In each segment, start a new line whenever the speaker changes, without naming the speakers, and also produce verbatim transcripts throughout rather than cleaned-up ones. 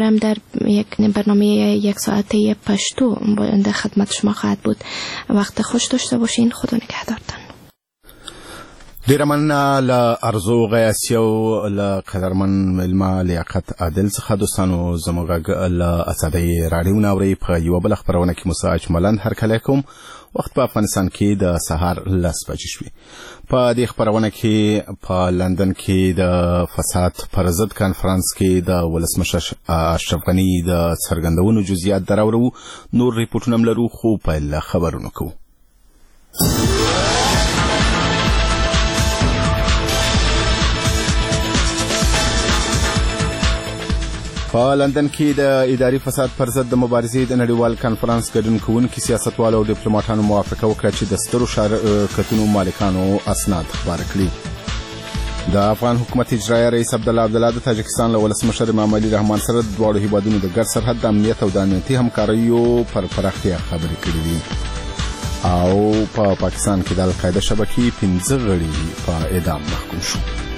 خبرم در یک برنامه یک ساعته پشتو در خدمت شما خواهد بود. وقت خوش داشته باشین. خدا نگهدارتان.
ډیره مننه له ارزو غیاسي او له قدرمن مېلمه لیاقت عادل څخه. دوستانو زموږ غږ له ازادۍ راډیو نه اورئ. په یوه بله خپرونه کې موسی اجملند هرکلی کوم. وخت په افغانستان کې د سهار لس بجې شوې. په دې خپرونه کې په لندن کې د فساد پر ضد کانفرانس کې د ولسمشر اشرف غني د څرګندونو جزئیات دراوړو. نور ریپورټونه هم لرو خو پیل خبرونه کوو. په لندن کې د اداري فساد پر ضد د مبارزې د نړیوال کانفرانس ګډون کوونکي سیاستوالو او ډیپلوماټانو موافقه وکړه چې د سترو شرکتونو مالکانو اسناد خپاره کړي. د افغان حکومت اجرایه رئیس عبدالله عبدالله د تاجکستان له ولسمشر امام علي رحمان سره د دواړو هیوادونو د ګډ سرحد د امنیت او د امنیتي همکاریو پر پراختیا خبرې کړې دي. او په پا پاکستان کې د القاعده شبکې پنځه غړي په اعدام محکوم شو.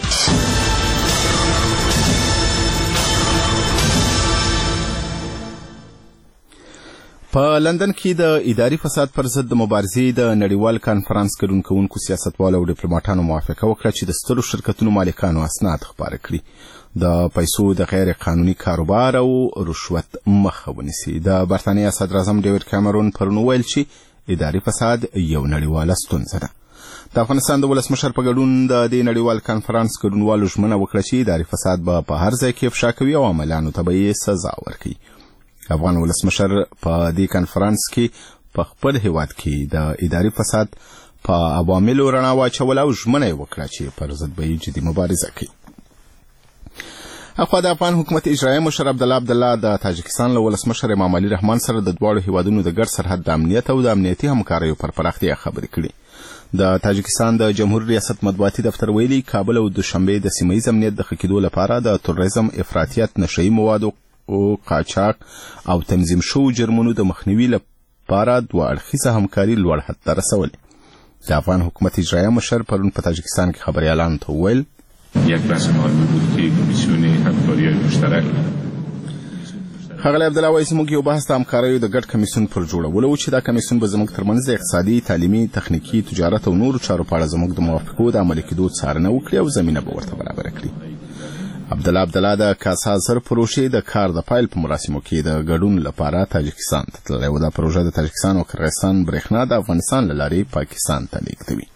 په لندن کې د اداري فساد پر ضد د مبارزې د نړیوال کانفرانس ګډون کوونکو سیاستوالو او ډیپلوماټانو موافقه وکړه چې د سترو شرکتونو مالکانو اسناد خپاره کړي. د پیسو د غیر قانوني کاروبار او رشوت مخه ونیسي. د برتانیې صدراعظم ډیوډ کامرون پرون ویل چې اداري فساد یو نړیواله ستونزه ده. د افغانستان د ولسمشر په ګډون د دې نړیوال کانفرانس ګډونوالو ژمنه وکړه چې اداري فساد به په هر ځای کې افشا کوي او عملیانو ته به یې سزا ورکوي. افغان ولسمشر په دې کانفرانس کې په خپل هیواد کې د اداري فساد په عواملو رڼا واچوله او ژمنه یې وکړه چې پر ضد به یې جدي مبارزه کوي. اخوا د افغان حکومت اجرایه مشر عبدالله عبدالله د تاجکستان له ولسمشر امام علي رحمان سره د دواړو هیوادونو د ګډ سرحد د امنیت او د امنیتي همکاریو پر پراختیا خبرې کړي. د تاجکستان د جمهور ریاست مطبوعاتي دفتر ویلي کابل او دوشنبه د سیمه ییز امنیت د ښه کېدو لپاره د تروریزم، افراطیت، نشهیي موادو او قاچاق او تنظیم شوو جرمونو د مخنیوي لپاره دوه اړخیزه همکاري لوړ حد ته رسولې. د افغان حکومت اجرایه مشر پرون په تاجکستان کې خبریالانو ته وویل
یک بحث مهمی بود که کمیسیون همکاری مشترک
ښاغلی عبدالله وایي زموږ یو بحث د همکاریو د ګډ کمیسیون پر جوړولو و چې دا کمیسیون به زموږ ترمنځ د اقتصادي، تعلیمي، تخنیکي، تجارت او نورو چارو په اړه زموږ د موافقو د عملي کېدو څارنه وکړي او زمینه به ورته برابره کړي. عبدالله عبدالله د کاسا زر پروژې د کار د پایل په مراسمو کې د ګډون لپاره تاجکستان ته تللی و. دا پروژه د تاجکستان او قرغیزستان برېښنا د افغانستان له لارې پاکستان ته لیږدوي.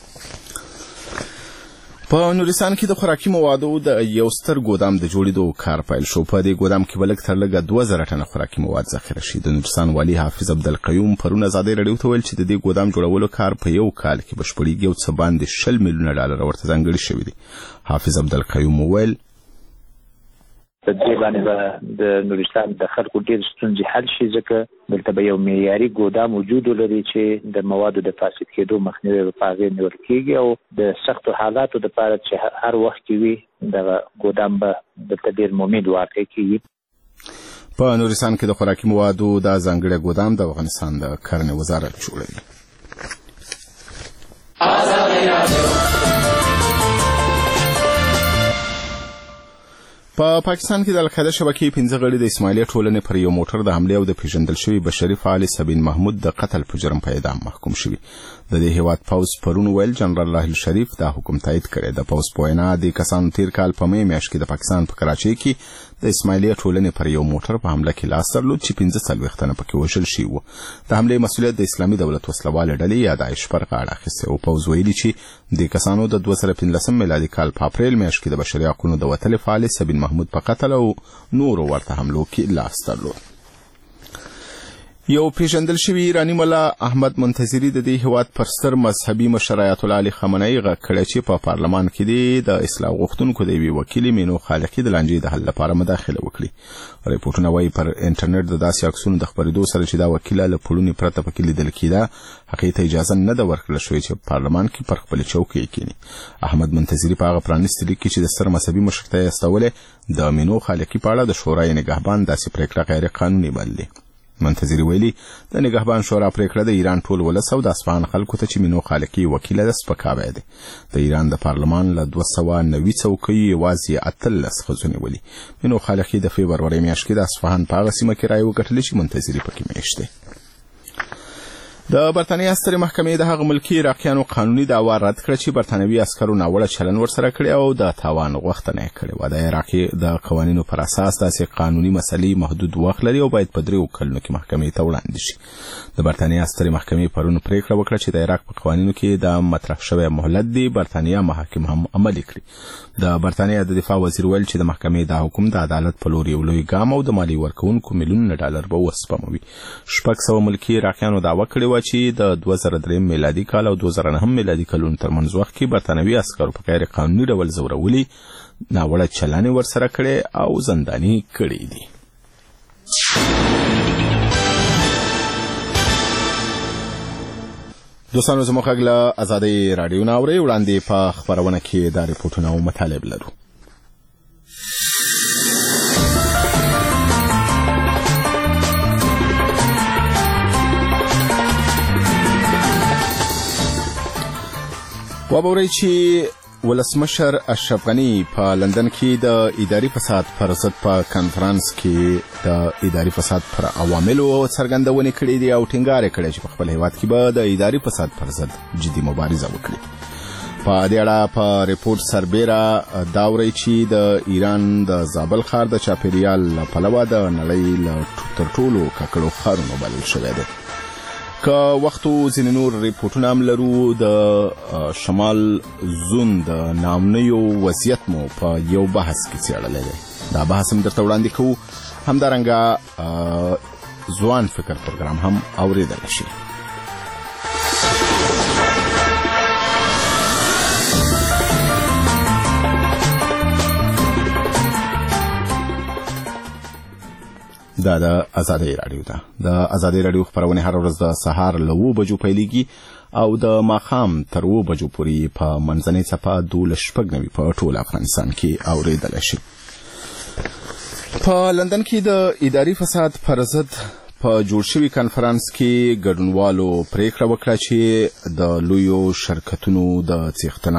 په نورستان کې د خوراکي موادو د یو ستر ګودام د جوړېدو کار پیل شو. په دې ګودام کې به لږ تر لږه دوه زره ټنه خوراکي مواد ذخیره شي. د نورستان والي حافظ عبدالقیوم پرون ازادۍ راډیو ته ویل چې د دې ګودام جوړولو کار په یو کال کې بشپړېږي او څه باندې شل میلیونه ډالر ورته ځانګړي شوي دي. حافظ عبدالقیوم وویل
په دې باندې به د نورستان د خلکو ډېر ستونزې حل شي، ځکه دلته به یو معیاري ګودام وجود ولري چې د موادو د فاسد کېدو مخنیوی به په هغې نیول کېږي او د سختو حالاتو دپاره چې هر وخت کې وي دغه ګودام به دلته ډېر ممید واقع کېږي.
په نورستان کې د خوراکي موادو دا ځانګړی ګودام د افغانستان د کرنې وزارت جوړوي. په پاکستان کې د القاعده شبکې پنځه غړي د اسماعیلي ټولنې پر یو موټر د حملې او د پیژندل شوي بشري فعال سبین محمود د قتل په جرم په اعدام محکوم شوي. د دې هیواد پوځ پرون ویل جنرال راحیل شریف دا حکم تایید کړی. د پوځ په وینا د کسانو تیر کال په مې میاشت کې د پاکستان په کراچۍ کې د اسماعیلي ټولنې پر یو موټر په حمله کې لاس درلود چې پنځه څلوېښت تنه پکې وژل شوي وو. د حملې مسؤلیت د اسلامي دولت وسلوالې ډلې یا داعش پر غاړه اخیستی او پوځ ویلي چې د کسانو د دوه زره پنځلسم میلادي کال په اپریل میاشت کې د بشري حقونو د وتلې فعال سبین محمود په قتل او نورو ورته حملو کې لاس درلود. یو پیژندل شوی ایرانی ملا احمد منتظری د دې هیواد پر ستر مذهبي مشر آیت الله علي خامنه‌ای غږ کړی چې په پارلمان کې د اصلاح غوښتونکو د یوې وکیلې مینو خالقي د لانجې د حل لپاره مداخله وکړي. ریپورټونه وایي پر انټرنیټ د داسې عکسونو د خپرېدو سره چې دا وکیله له پړونې پرته پکې لیدل کېده هغې ته اجازه نه ده ورکړل شوې چې پارلمان کې پر خپلې چوکۍ کښېني. احمد منتظري په هغه پرانیستي لیک کې چې د ستر مذهبي مشر ته یې استولی د مینو خالقي په اړه د شورای نګهبان داسې پرېکړه غیر قانوني بللې. منتظری ویلي د نگهبان شورا پریکړه د ایران ټول ولس او د اصفهان خلکو ته چې مینو خالقي وکیله ده سپکاوی دی. د ایران د پارلمان له دوه سوه نوي څوکیو یوازې اتلس ښځو نیولي. مینو خالقي د فبرورۍ میاشت کې د اصفهان په هغه سیمه کې رایې وګټلې چې منتظري پکې میشت دی. د برتانیا سترې محکمې د هغه ملکي عراقیانو قانوني دعوا رد کړه چې برتانوي عسکرو ناوړه چلند ورسره کړی او د تاوان غوښتنه یې کړې وه. د عراق د قوانینو پر اساس داسې قانوني مسلې محدود وخت لري او باید په دریو کلونو کې محکمې ته وړاندې شي. د برتانیا سترې محکمې پرون پریکړه وکړه چې د عراق په قوانینو کې د مطرح شوی مهلت دی برتانیا محاکم هم عملي کړي. د برتانیا د دفاع وزیر ویل چې د محکمې دا حکم د عدالت په لور یو لوی ګام او د مالی ورکوونکو میلیونونه ډالر به وسپموي. شپږ سوه ملکي عراقیانو دعوه کړې وه چې د دوه زره درې میلادي کال او دوه زره نهم میلادي کلونو ترمنځ وخت کې برتانوي عسکرو په غیر قانوني ډول ځورولي، ناوړه چلند ورسره کړی او زنداني کړي دي. دوستانو زموږ غږ له ازادۍ راډیو نه اورئ. وړاندې په خپرونه کې دا ریپورټونه او مطالب لرو. وبورئ چې ولسمشر اشرف غني په لندن کې د اداري فساد پر ضد په کانفرنس کې د اداري فساد پر عواملو څرګندونې کړې دي او ټینګار یې کړی چې په خپل هیواد کې به د اداري فساد پر ضد جدي مبارزه وکړي. په دې اړه په ریپورت سربیره دا اورئ چې د ایران د زابل ښار د چاپیریال له پلوه د نړۍ له تر ټولو ککړو ښارونو بلل شوی دی. که وختو ځینې نور ریپورټونه هم لرو. د شمال زون د نامنیو وضعیت مو په یو بحث کې څېړلی دی. دا بحث هم درته وړاندې کوو. همدارنګه ځوان فکر پروګرام هم اورېدلی شي. دا د ازادۍ راډیو ده. د ازادۍ راډیو خپرونې هر ورځ د سهار له اوو بجو پیلېږي او د ماښام تر اوو بجو پورې په منځنۍ څپه دولس شپږ نوي په ټول افغانستان کې اورېدلی شي. په لندن کې د اداري فساد پر ضد په جوړ شوي کنفرانس کې ګډونوالو پریکړه وکړه چې د لویو شرکتونو د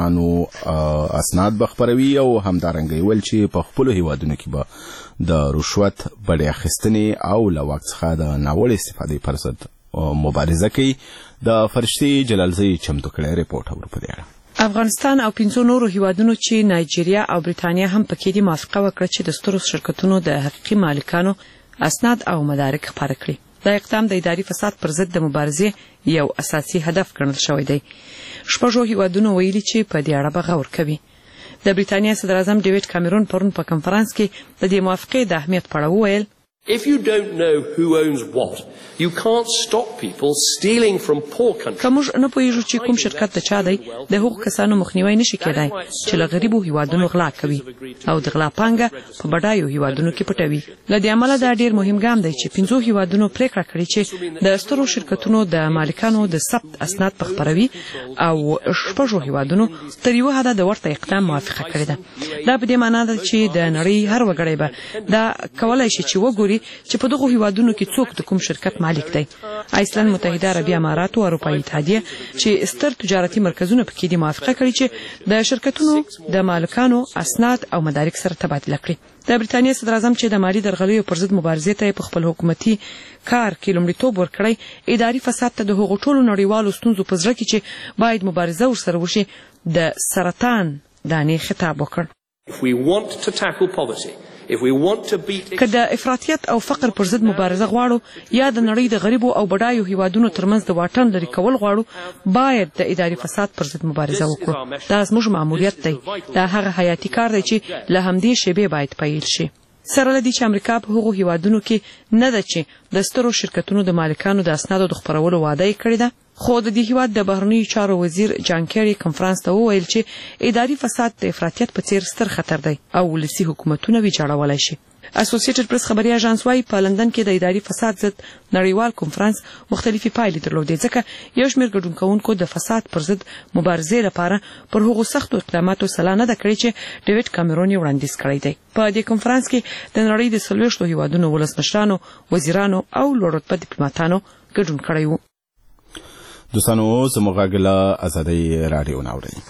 څښتنانو اسناد به خپروي او همدارنګه ویل چې په خپلو هیوادونو کې به د رشوت بډې اخیستنې او له واک څخه د ناوړه استفادې پر ضد مبارزه کوي. د فرشتې جلالزۍ چمتو کړی ریپورټ اورو په دې اړه.
افغانستان او پنځو نورو هیوادونو چې نایجیریا او بریتانیا هم پکې دي موافقه وکړه چې د سترو شرکتونو د حقیقي مالکانو اسناد او مدارک خپاره کړي. دا اقدام د اداري فساد پر ضد د مبارزې یو اساسي هدف ګڼل شوی دی. شپږو هیوادونو ویلي چې په دې اړه به غور کوي. د بریتانیا صدر اعظم ډیوډ کامرون پرون په کنفرانس کې د دې موافقې د اهمیت په اړه وویل.
If you don't know who owns what, you can't stop people stealing from poor countries.
که موږ نه پوهیږو چې کوم شرکت د چا دی، د هغو کسانو مخنیوی نشي کېدای چې له غریبو هیوادونو غلا کوي او د غلا پانګه په بډایو هیوادونو کې پټوي. له دې امله دا ډیر مهم ګام دی چې پنځو هیوادونو پریکړه کړې چې د سترو شرکتونو د مالکانو د ثبت اسناد په خپروي او شپږو هیوادونو تر یو حده د ورته اقدام موافقه کړې ده. دا په دې معنی ده چې د نړۍ هر وګړی به دا کولای شي چې وګوري چې په دغه هیوادونو کې څوک د کوم شرکت مالک دی. ایسلند، متحده عربي امارات او اروپایي اتحادیه چې ستر تجارتي مرکزونه پکې دي موافقه کړې چې د شرکتونو د مالکانو اسناد او مدارک سره تبادله کړي. د بریتانیا صدر اعظم چې د مالی درغلیو پر ضد مبارزې ته په خپل حکومتي کار کې لومړیتوب ورکړی، اداري فساد ته د هغو ټولو نړیوالو ستونزو په زړه کې چې باید مبارزه ورسره وشي د سرطان دانې خطاب وکړ.
If we want to tackle poverty, if we want to beat
که د افراطیت او فقر پر ضد مبارزه غواړو یا د نړۍ د غریبو او بډایو هیوادونو ترمنځ د واټن لرې کول غواړو، باید د اداري فساد پر ضد مبارزه وکړو. دا زموږ ماموریت دی. دا هغه حیاتي کار دی چې له همدې شیبې باید پیل شي. سره له دې چې امریکا په هغو هیوادونو کې نه ده چې د سترو شرکتونو د مالکانو د اسنادو د خپرولو وعده یې کړې ده، خو د دې هیواد د بهرنیو چارو وزیر جان کیری کنفرانس ته وویل چې اداري فساد د افراطیت په څیر ستر خطر دی او ولسي حکومتونه ویجاړولی شي. اسوسییټډ پریس خبري اژانس وايي په لندن کې د اداري فساد ضد نړیوال کنفرانس مختلفي پایلې درلودې ځکه یو شمېر ګډونکوونکو د فساد پر ضد مبارزې لپاره پر هغو سختو اقداماتو سلا نه ده کړې چې ډیوډ کامرون یې وړاندیز کړی دی. په دې کنفرانس کې د نړۍ د څلوېښتو هیوادونو ولسمشرانو، وزیرانو او لوړ رتبه ډیپلوماټانو ګډون کړی و.
دوستانو زموږ غږ له ازادۍ راډیو نه اورئ.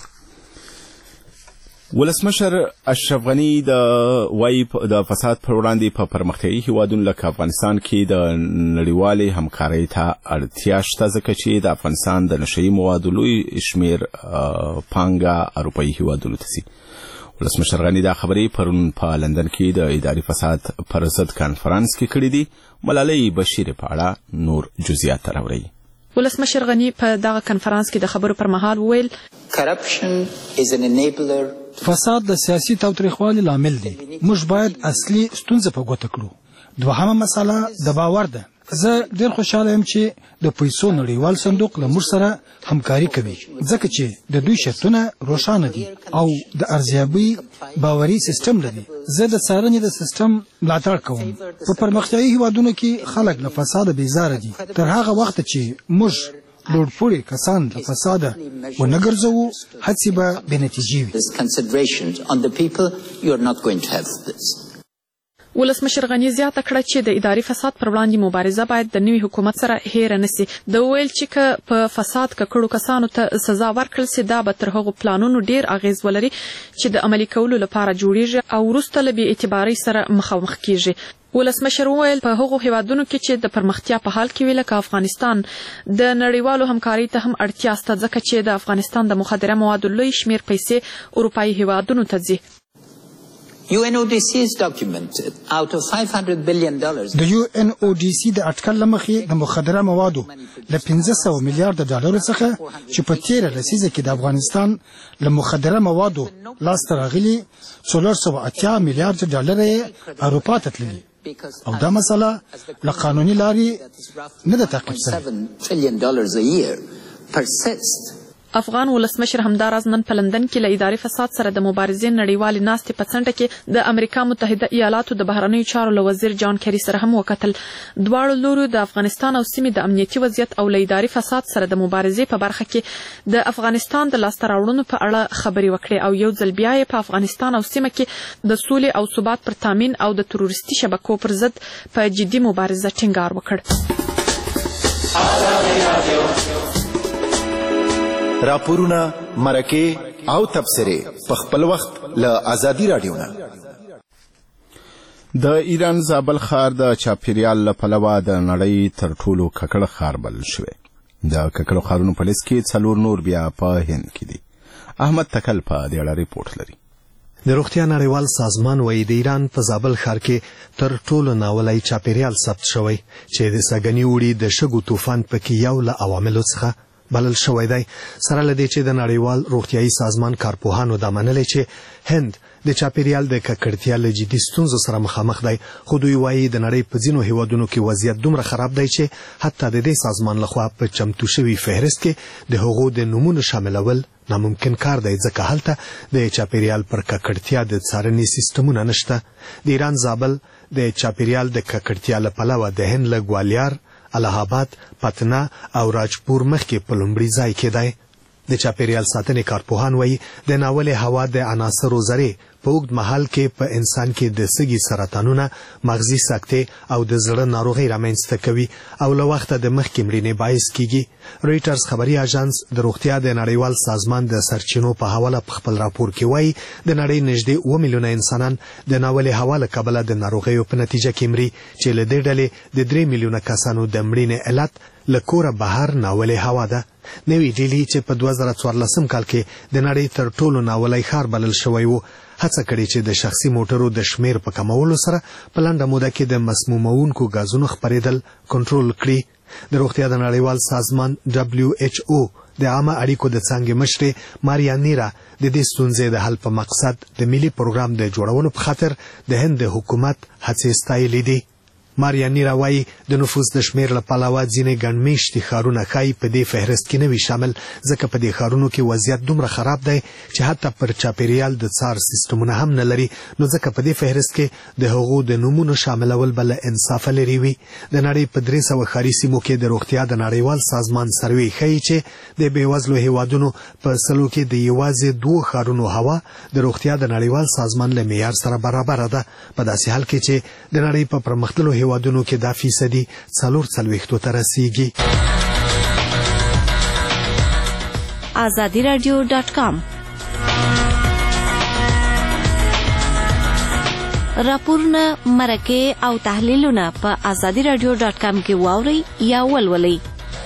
ولسمشر اشرف غنی د وايي د فساد پر وړاندې په پرمختیایي هیوادونو لکه افغانستان کې د نړیوالې همکارۍ ته اړتیا شته ځکه چې د افغانستان د نشهیي موادو لوی شمېر پانګه اروپایي هیوادونو ته ځي. ولسمشر غنی دا خبرې پرون په لندن کې د اداري فساد پر ضد کانفرنس کې کړې دي. ملالۍ بشیر په اړه نور جزئیات راوړي.
ولسمشر غنی په دغه کنفرانس کې د خبرو پر مهال وویل
فساد د سیاسي تاوتریخوالي لامل دی. موږ باید اصلي ستونزه په ګوته کړو. دوهمه مسله د باور ده. زه ډیر خوشاله یم چې د پیسو نړیوال صندوق له موږ سره همکاري کوي ځکه چې د دوی شرطونه روښانه دي او د ارزیابۍ باوري سیستم لري. زه د څارنې د سیستم ملاتړ کوم. په پرمختیایي هیوادونو کې خلک له فساده بیزاره دي. تر هغه وخت چې موږ لوړ پوړي کسان له فساده ونه ګرځوو هڅې به بېنتیجې
وي. ولسمشر غنی زیاته کړه چې د اداري فساد پر وړاندې مبارزه باید د نوي حکومت سره هېره نشي. د ویل چې که په فساد ککړو کسانو ته سزا ورکړل سي دا به تر هغو پلانونو ډیر اغیز ولري چې د عملي کولو لپاره جوړیږي او وروسته له بې اعتبارۍ سره مخامخ کیږي. ولسمشر وویل په هغو هیوادونو کې چې د پرمختیا په حال کې وي لکه افغانستان د نړیوالو همکارۍ ته هم اړتیا شته ځکه چې د افغانستان د مخدره موادو لوی شمېر پیسې اروپایي هیوادونو ته ځي.
یو ان او ډي سي د یو ان او ډي سي د اټکل لمخې د مخدره موادو له پنځه سوه میلیارډ ډالرو څخه چې په تیره لسیزه کې د افغانستان له مخدره موادو لاسته راغلي څلور سوه اتیا میلیارډ ډالر یې اروپا ته تللي او دا مسله له قانوني لارې نه ده تعقیب شوې.
افغان ولسمشر همداراز نن په لندن کې له اداري فساد سره د مبارزې نړیوالې ناستې په څنډه کې د امریکا متحده ایالاتو د بهرنیو چارو له وزیر جان کیری سره هم وکتل. دواړو لورو د افغانستان او سیمې د امنیتي وضعیت او له اداري فساد سره د مبارزې په برخه کې د افغانستان د لاسته راوړنو په اړه خبرې وکړې او یو ځل بیا یې په افغانستان او سیمه کې د سولې او ثبات پر تامین او د تروریستي شبکو پر ضد په جدي مبارزه ټینګار وکړ.
راپورونه، مرکې او تبصرې په خپل وخت له ازادي راډیو نه.
د ایران زابل ښار د چاپیریال له پلوه د نړۍ تر ټولو ککړ ښار بلل شوی. د ککړو ښارونو په لیست کې څلور نور بیا په هند کې دي. احمد تکل په دې اړه ریپورټ لري.
د روغتیا نړیوال سازمان وایي د ایران په زابل ښار کې تر ټولو ناولی چاپیریال ثبت شوی چې د سږني اوړي د شګو طوفان پکې یو له عواملو څخه بلل شوی دی. سره له دې چې د نړیوال روغتیایي سازمان کارپوهانو دا منلي چې هند د چاپیریال د ککړتیا له جدي ستونزو سره مخامخ دی، خو دوی وایي د نړۍ په ځینو هیوادونو کې وضعیت دومره خراب دی چې حتی د دې سازمان لخوا په چمتو شوي فهرست کې د هغو د نومونو شاملول ناممکن کار دی ځکه هلته د چاپیریال پر ککړتیا د څارنې سیستمونه نشته. د ایران زابل د چاپیریال د ککړتیا له پلوه د هند له ګوالیار، الہ آباد، پتنا او راجپور مخکې په لومړي ځای کې دی. د چاپیریال ساتنې کارپوهان وایي د ناولې هوا د عناصرو ذرې په اوږد مهال کې په انسان کې د سږي سرطانونه، مغزي سکتې او د زړه ناروغۍ رامنځته کوي او له وخته د مخکې مړینې باعث کیږي. رویټرز خبري اژانس د روغتیا د نړیوال سازمان د سرچینو په حواله په خپل راپور کې وایي د نړۍ نږدې اوه میلیونه انسانان د ناولې هوا له کبله د ناروغیو په نتیجه کې مري چې له دې ډلې د درې میلیونه کسانو د مړینې علت له کوره بهر ناولې هوا ده. نوی ډیلی چې په دوه زره څوارلسم کال کې د نړۍ تر ټولو ناولی ښار بلل شوی و هڅه کړې چې د شخصي موټرو د شمیر په کمولو سره په لنډه موده کې د مسمومونکو غازونو خپرېدل کنټرول کړي. د روغتیا د نړیوال سازمان دبلیو ایچ او د عامه اړیکو د څانګې مشرې ماریا نیرا د دې ستونزې د حل په مقصد د ملي پروګرام د جوړولو په خاطر د هند د حکومت هڅې ستایلې دي. ماریا نیرا وایي د نفوس د شمیر له پلوه ځینې ګڼمېشتي ښارونه ښایي په دې فهرست کې نه وي شامل، ځکه په دې ښارونو کې وضعیت دومره خراب دی چې حتی پر چاپیریال د څار سیستمونه هم نه لري، نو ځکه په دې فهرست کې د هغو د نومونو شاملول به له انصافه لرې وي. د نړۍ په درې سوه ښاري سیمو کې د روغتیا د نړیوال سازمان سروې ښیي چې د بېوزلو هیوادونو په سلو کې د یوازې دوو ښارونو هوا د روغتیا د نړیوال سازمان له معیار سره برابره ده، په داسې حال کې چې د نړۍ په پرمختللو هیوادونو کې دا فیصدي څلور څلوېښتو ته رسیږي.
آزادی رادیو ډاټ کام راپورونه، مرکې او تحلیلونه په آزادی رادیو ډاټ کام کې واورئ یا ولولئ.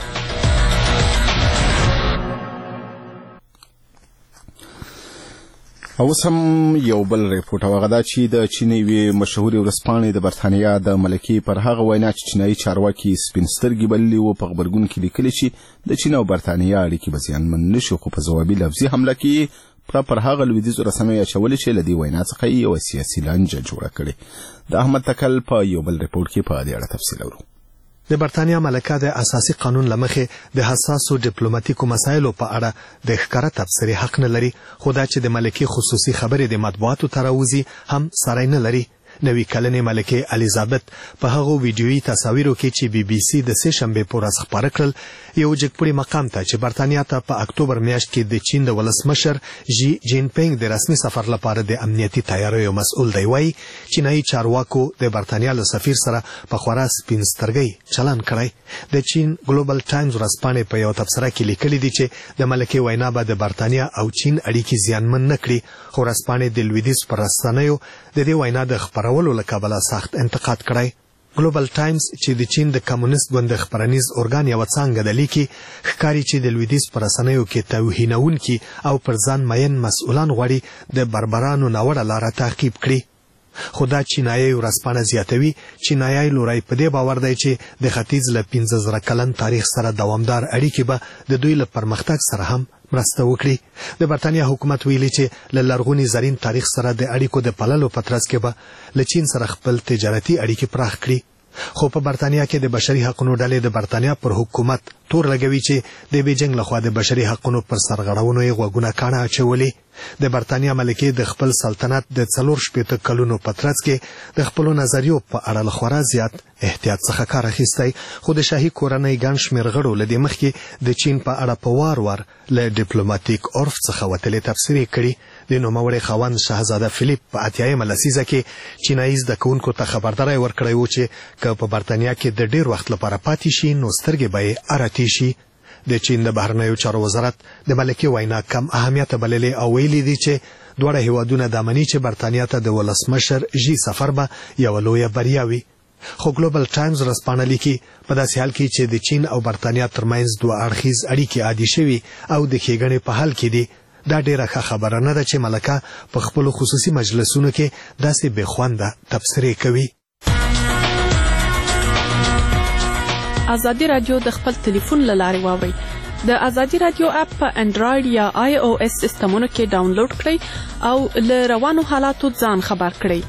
اوس هم یو بل ریپورټ هغه دا چې د چین یوې مشهورې ورځپاڼې د برتانیا د ملکې پر هغه وینا چې چینایي چارواکي سپین سترګې بللي وو په غبرګون کې لیکلي چې د چین او برتانیا اړیکې به زیانمن نه شي، خو په ځوابي لفظي حمله کې پر هغه لویدیځو رسنیو اچولې چې له دې وینا څخه یې یوه سیاسي لانجه جوړه کړې. د احمد تکل په یو بل ریپورټ کې په دې اړه تفصیل اورو.
د برتانیا ملکه د اساسي قانون لمخې د حساسو ډیپلوماټیکو مسایلو په اړه د ښکاره تبصرې حق نه لري، خو دا چې د ملکې خصوصي خبرې د مطبوعاتو ته راوځي هم سری نه لري. نوي کلنې ملکې الیزابت په هغو ویډیویي تصاویرو کې چې بي بي سي د سې شنبې په ورځ خپاره کړل یو جګپوړي مقام ته چې برتانیا ته په اکتوبر میاشت کې د چین د ولسمشر جی جین پینګ د رسمي سفر لپاره د امنیتي تیاریو مسؤل دی وایي چینایي چارواکو د برتانیا له سفیر سره په خورا سپین سترګۍ چلن کړی. د چین ګلوبل ټایمز ورځپاڼې په یو تبصره کې لیکلي دي چې د ملکې وینا به د برتانیا او چین اړیکې زیانمن نه کړي، خو ورځپاڼې د لویدیځ پر رسنیو د دې وینا د خپرولو له کبله سخت انتقاد کړی. ګلوبل ټایمز چې د چین د کمونیست ګوند خپرنیز ارګان یوه څانګه ده لیکي ښکاري چې د لویدیځ په رسنیو کې توهینونکي او پر ځان مین مسؤلان غواړي د بربرانو ناوړه لاره تعقیب کړي. خو دا چینایي ورځپاڼه زیاتوي چینایي لوری په دې باور دی چې د ختیځ له پنځه زره کلن تاریخ سره دوامدار اړیکې به د دوی له پرمختګ سره هم مرسته وکړي. د برتانیا حکومت ویلي چې له لرغوني زرین تاریخ سره د اړیکو د پللو په ترڅ کې به له چین سره خپل تجارتي اړیکې پراخ کړي. خو په برتانیا کې د بشري حقوقو ډلې د برتانیا پر حکومت تور لګوي چې د بیجینګ لخوا د بشري حقوقو پر سرغړونو یې غوږونه کاڼه اچولي. د برتانیا ملکې د خپل سلطنت د څلور شپېته کلونو په ترڅ کې د خپلو نظریو په اړه له خورا زیات احتیاط څخه کار اخیستی، خو د شاهي کورنۍ ګڼ شمېر غړو له دې مخکې د چین په اړه په وار وار له ډیپلوماټیک عرف څخه وتلې تبصرې کړي. د نوموړي خاوند شهزاده فلیپ په اتیایمه لسیزه کې چینایي زده کوونکو ته خبرداری ورکړی و چې که په برتانیا کې د ډېر وخت لپاره پاتې شي نو سترګې به یې ارتې شي. د چین د بهرنیو چارو وزارت د ملکې وینا کم اهمیته بللې او ویلي دي چې دواړه هیوادونه دا مني چې برتانیا ته د ولسمشر جی سفر به یوه لویه بریا وي. خو ګلوبل ټایمز ورځپاڼه لیکي په داسې حال کې چې د چین او برتانیا ترمنځ دوه اړخیز اړیکې عادي شوي او د ښېګڼې په حال کې دي، دا ډیره ښه خبره نه ده چې ملکه په خپلو خصوصي مجلسونو کې داسې بې خونده تبصرې کوي.
آزادی رادیو د خپل ټلیفون له لارې واورئ. د آزادی رادیو اپ په انډراید یا آی او اس سیستمونو کې ډاونلوډ کړئ او له روانو حالاتو ځان خبر کړئ.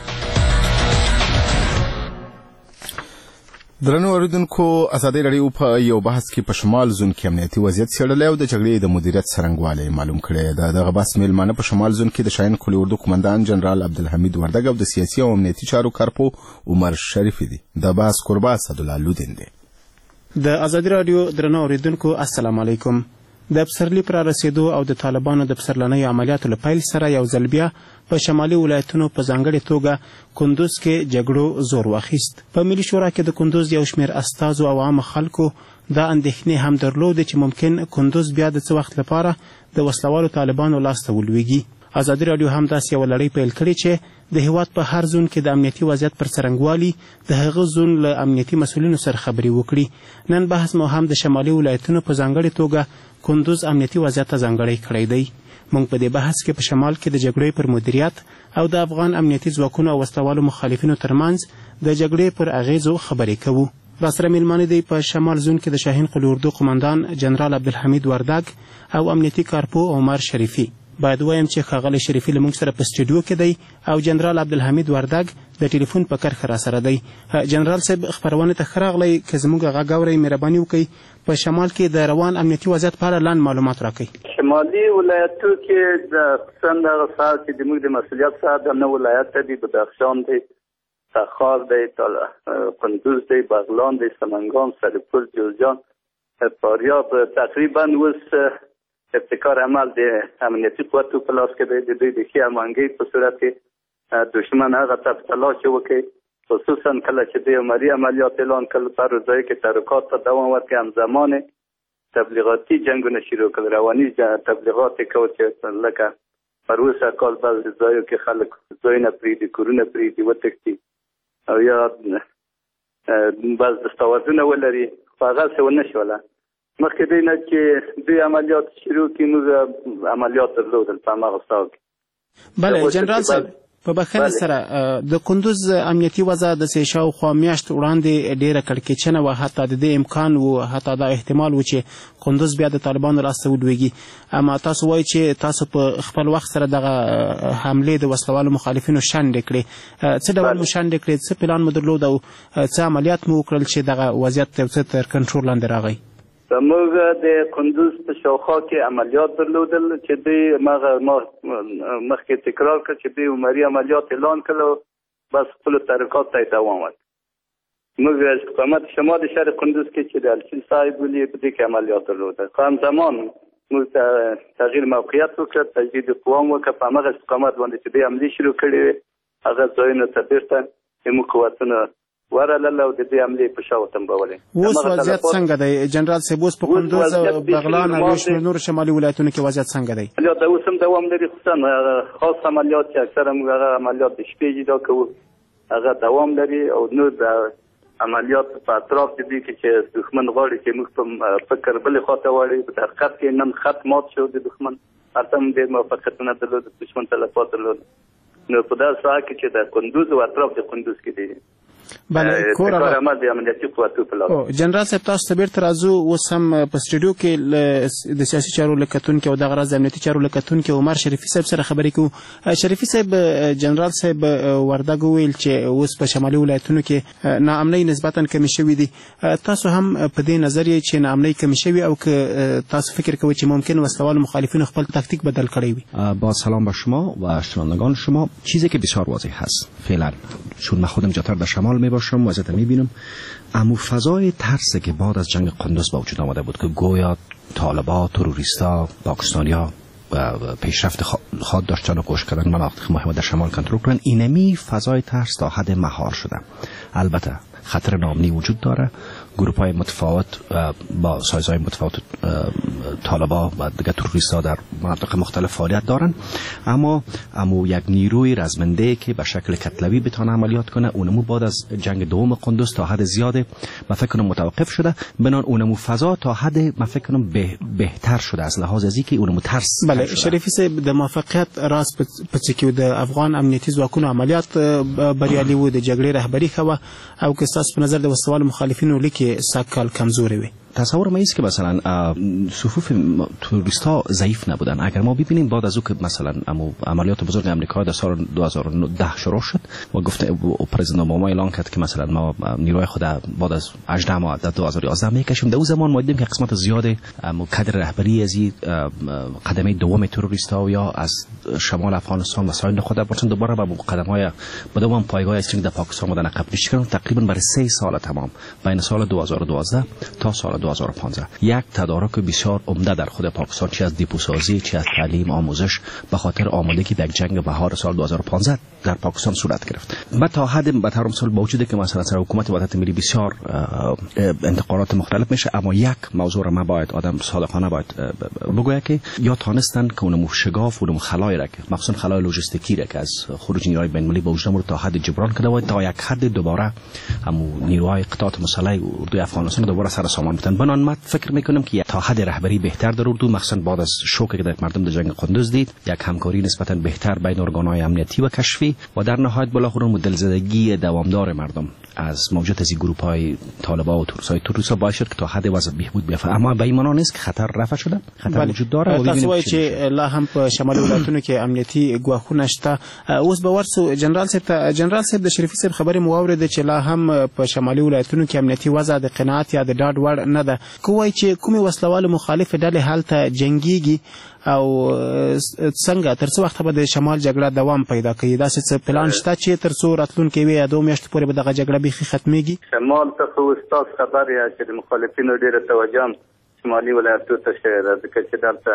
درنو اوریدونکو، ازادي رادیو په یو بحث کې په شمال زون کې امنیتي وضعیت څېړلی او د جګړې د مدیریت څرنګوالی معلوم کړی دی. دغه بحث میلمانه په شمال زون کې د شاهین قلي اردو قمندان جنرال عبدالحمید وردګ او د سیاسي او امنیتي چارو کارپو عمر شریفي دي. د بحث کوربه اسدالله لودین دی.
د ازادي رادیو درنو اوریدونکو السلام علیکم. د پسرلي پر رسیدو او د طالبانو د پسرلنۍ عملیاتو له پیل سره یو ځل بیا په شمالي ولایتونو په ځانګړې توګه کندوز کې جګړو زور واخیست. په ملي شورا کې د کندوز یو شمېر استازو او عامو خلکو دا اندېښنې هم درلودې چې ممکن کندوز بیا د څه وخت لپاره د وسلوالو طالبانو لاسته ولویږي. ازادي رادیو هم داسې یوه لړۍ پیل کړې چې د هیواد په هر زون کې د امنیتي وضعیت پر څرنګوالي د هغه زون له امنیتي مسؤلینو سره خبرې وکړي. نن بحث مو هم د شمالي ولایتونو په ځانګړې توګه کندوز امنیتي وضعیت ته ځانګړی کړی دی. موږ په دې بحث کې په شمال کې د جګړې پر مدیریت او د افغان امنیتي ځواکونو او وسلوالو مخالفینو ترمنځ د جګړې پر اغیزو خبرې کوو. راسره میلمانه دی په شمال زون کې د شاهین قلي اردو قمندان جنرال عبدالحمید وردګ او امنیتي کارپو عمر شریفي. باید وایم چې ښاغلی شریفي له موږ سره په سټوډیو کې دی او جنرال عبدالحمید وردګ د ټلیفون په کرښه را سره دی. جنرال صاحب خپرونې ته ښه راغلی. که زموږ غږ اورئ مهرباني وکړئ په شمال کې د روان امنیتي وضعیت په اړه لاندې معلومات راکړئ.
شمالي ولایتو کې د خصوصا دغه ساحه چې زموږ د مسؤلیت ساحه د نه ولایت دی، بدخشان دی، تخار دی، کندوز دی، بغلان دی، سمنگان، سرپل، جوزجان، فاریاب. تقریبا اوس ابتکار عمل د امنیتي قوتو په لاس کې دی. د دوی د ښې هماهنګۍ په صورت کې دشمن هغه ته تلاش وکړي، خصوصا کله چې د عمري عملیات اعلان کړل په هر ځای کې تحرکات ته دوام ورکړي، همزمان تبلیغاتي جنګونه شروع کړل، رواني تبلیغات یې کول چې لکه پر اوسه کال بعض ځایو کې خلک ځایونه پرېږدي، کورونه پرېږدي، وتښتي او یا بعض دستاوردونه ولري، خو هغسې ونه شوله. مخکې دی نه چې دوی عملیات شروع کړي موږ عملیات درلودل په هماغه ساحه کې.
بله جنرال صاحب په بخښنې سره د کندوز امنیتي وضع د سې شاوخوا میاشت وړاندې ډېره کړکېچنه وه، حتی د دې امکان و، حتی دا احتمال و چې کندوز بیا د طالبانو لاسته ولویږي. اما تاسو وایئ چې تاسو په خپل وخت سره دغه حملې د وسلوالو مخالفینو شنډې کړې. څه ډول مو شنډې کړې؟ څه پلان مو درلود او څه عملیات مو وکړل چې دغه وضعیت یو څه تر کنټرول لاندې راغی؟
موږ د کندوز په شاوخوا کې عملیات درلودل چې دوی مخکې تکرار کړ چې دوی عمري عملیات اعلان کړل، بس خپلو تحرکاتو ته یې دوام ورکړ. موږ استقامت شمال شهر کندوز کې چې د الچین صاحب ولي په دې کې عملیات درلودل، خو همزمان موږ تغییر موقعیت وکړ، تجدید قوام وکړ، په همغه استقامت باندې چې دوی حملې شروع کړې وې هغه ځایونو ته بېرته زموږ قوتونه ورلل او د دې حملې په شا وتنبولې.
اوس وضعیت څنګه دی جنرال صاحب؟ اوس په کندوز او بغلان او یو شمېر نورو شمالي ولایتونو کې وضعیت څنګه دی؟
عملیات اوس هم دوام لري، خصوصا خاص عملیات چې اکثره موږ هغه عملیات د شپې اجرا کوو هغه دوام لري، او نور د عملیات په اطراف کې دي چې دښمن غواړي چې موږ په فکر بلې خواته واړوي. په حقیقت کې نن خط مات شو د دښمن، هلته هم ډېر موفقیتونه درلود، دښمن تلفات درلود. نو په داسې ساحه کې چې د کندوز او اطراف د کندوز کې دي
بله کور
عمل د امنیتي قوتو په لاس.
جنرال صاحب تاسو ته بیرته راځو. اوس هم په سټوډیو کې د سیاسي چارو له کتونکي او دغه راز د امنیتي چارو له کتونکي عمر شریفي صاحب سره خبرې کوو. شریفي صاحب، جنرال صاحب وردګ وویل چې اوس په شمالي ولایتونو کې ناامنۍ نسبتا کمې شوې دي. تاسو هم په دې نظر یې چې ناامنۍ کمې شوې او که تاسو فکر کوئ چې ممکن وسلوال مخالفین خپل تاکتیک بدل کړی وي؟
با سلام به شما و شنوندگان شما. چیزی که بسیار واضح هست فعلا، چون من خودم جاتر در شمال می باشم و می بینم امو فضای ترسی که بعد از جنگ قندوز با وجود آمده بود که گویا طالبا، تروریستا، پاکستانیا و پیشرفت خود داشتن و کوشش کردن مناطق مهم در شمال کنترل کنن، اینمی فضای ترس تا حد مهار شده. البته خطر ناامنی وجود داره، گروه‌های متفاوت با سایزهای متفاوت طالبا و دیگر تروریست‌ها در مناطق مختلف فعالیت دارن، اما اما یک نیروی رزمنده که به شکل کتلوی بتونه عملیات کنه اونمو بعد از جنگ دوم قندوز تا حد زیاده من فکر کنم متوقف شده. بنان اونمو فضا تا حد من فکر کنم به بهتر شده از لحاظ از اینکه اونمو ترس.
بله شریفی صاحب، د موافقت راز پڅ کې د افغان امنیتي ځواکونو عملیات بریالي وو، د جګړې رهبری خو او که تاسو په نظر د وسوال مخالفینو لیکي ساکال کمزوری وي؟
تصور ما است که مثلا صفوف توریستا ضعیف نبودن. اگر ما ببینیم بعد از او که مثلا عملیات بزرگ آمریکا در سال دو هزار و ده شروع شد و گفته پرزیدنت اوباما اعلان کرد که مثلا ما نیروی خود بعد از هجده ماه در دو هزار و یازده میکشیم، در اون زمان ما دیدیم که قسمت زیاد کادر رهبری از این قدمه دوم تروریستا یا از شمال افغانستان و ساحل خود برسن دوباره به قدم‌های به دوم پایگاه استرینگ در پاکستان بودن عقب کشی کردن. تقریبا برای سه سال تمام بین سال دو هزار و دوازده تا سال دو هزار و پانزده یک تدارک بسیار عمده در خود پاکستان، چه از دیپوسازی، چه از تعلیم، آموزش، به خاطر آمادگی به جنگ بهار سال دو هزار و پانزده در پاکستان صورت گرفت. با تا حد به طور مثال با وجود که مثلا سر حکومت وحدت ملی بسیار انتقادات مختلف میشه، اما یک موضوع را ما باید آدم صادقانه باید بگوید که یا تانستن که اونم شگاف اونم خلای را که مخصوصا خلای لوجستیکی را که از خروج نیروهای بین المللی با وجود آمد تا حد جبران کرده و تا یک حد دوباره همون نیروهای قطعات مسلح اردوی افغانستان دوباره سر سامان بتن. هستند. بنان من فکر میکنم که تا حد رهبری بهتر در اردو، مخصوصا بعد از شوکی که در مردم در جنگ قندوز دید، یک همکاری نسبتا بهتر بین ارگان‌های امنیتی و کشفی و در نهایت بالاخره دلزدگی دوامدار مردم از موجودیت از گروه‌های طالبان و تروریست‌های تروریستا باعث شد که تا حد وضع بهبود بیافته. اما به این معنی نیست که خطر رفع شده، خطر وجود داره. و
تاسو وایي چې لا هم په شمالي ولایتونو کې امنیتي ګواښونه شته. اوس به ورسو جنرال صاحب ته. جنرال صاحب د شریفي صاحب خبرې مو واورېدې چې لا هم په شمالي ولایتونو کې امنیتي وضع د قناعت یا د ډاډ وړ نه ده. که وایي چې کومې وسلوالو مخالفې ډلې هلته جنګیږي او څنګه تر څو وخت به د شمال جګړه دوام پیدا کوي؟ داسې څه پلان شته چې تر څو راتلونکې وي یا دوه میاشتې پورې به دغه جګړه بیخي ختمېږي؟
شمال ته خو ستاسو خبر یې چې د مخالفینو ډېره توجه هم شمالي ولایتونو ته شوې ده، ځکه چې دلته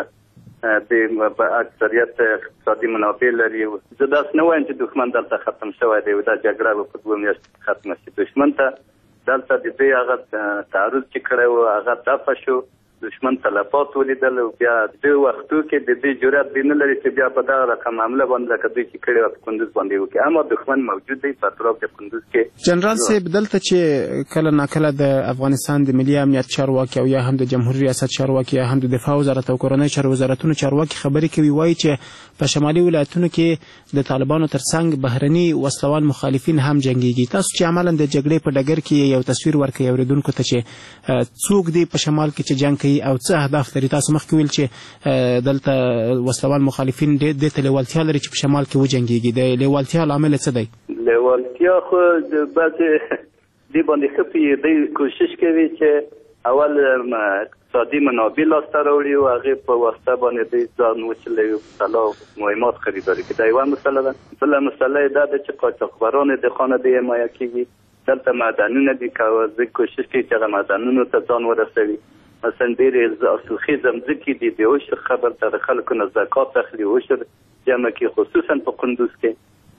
د اکثریت اقتصادي منابع لري. زه داسې نه وایم چې دښمن دلته ختم شوی دی، دا جګړه به په دوه میاشتو کې ختمه شي. دښمن ته دلته د دې هغه تعرض چې کړی و هغه دفع شو، دشمن تلفات ولیدل او بیا د وختو کې د دې جرأت دی نه لري چې بیا په دغه رقم حمله باندې لکه دوی چې کړي په کندوز باندې وکړي. اما دښمن موجود دی په اطراف د کندوز کې.
جنرال صاحب دلته چې کله ناکله د افغانستان د ملي امنیت چارواکي او یا هم د جمهوریت ریاست چارواکي یا هم د دفاع وزارت او کورنۍ چارو وزارتونو چارواکي خبرې کوي، وایي چې په شمالي ولایتونو کې د طالبانو ترڅنګ بهرني وسلوال مخالفین هم جنګيږي. تاسو چې عملاً د جګړې په ډګر کې یو تصویر ورکړئ اوریدونکو ته چې څوک دی په شمال کې چې جنګ کوي او څه اهداف لري. تاسو مخکې ویل چې دلته وسلوال مخالفین دې ته لیوالتیا لري چې په شمال کې وجنګيږي. د لیوالتیا لامل څه دی؟
لیوالتیا خو د بعضې دې باندې ښه پوهېدی کوشش کوي چې اول اقتصادي منابع لاسته راوړي او هغې په واسطه باندې دوی ځان وچلوي او سلاح مهمات خریداري کړي. دا یوه مسله ده. بله مسله یې دا ده چې قاچاقبران د خانه دې حمایه کېږي. دلته معدنونه دي که زه کوشش کوي چې هغه معدنونو ته ځان ورسوي. مثلا ډېرې حاصلخیزه مځکې دي، د عشر خبر ته د خلکو نه زکات اخلي، عشر جمع کړي، خصوصا په قندوز کې.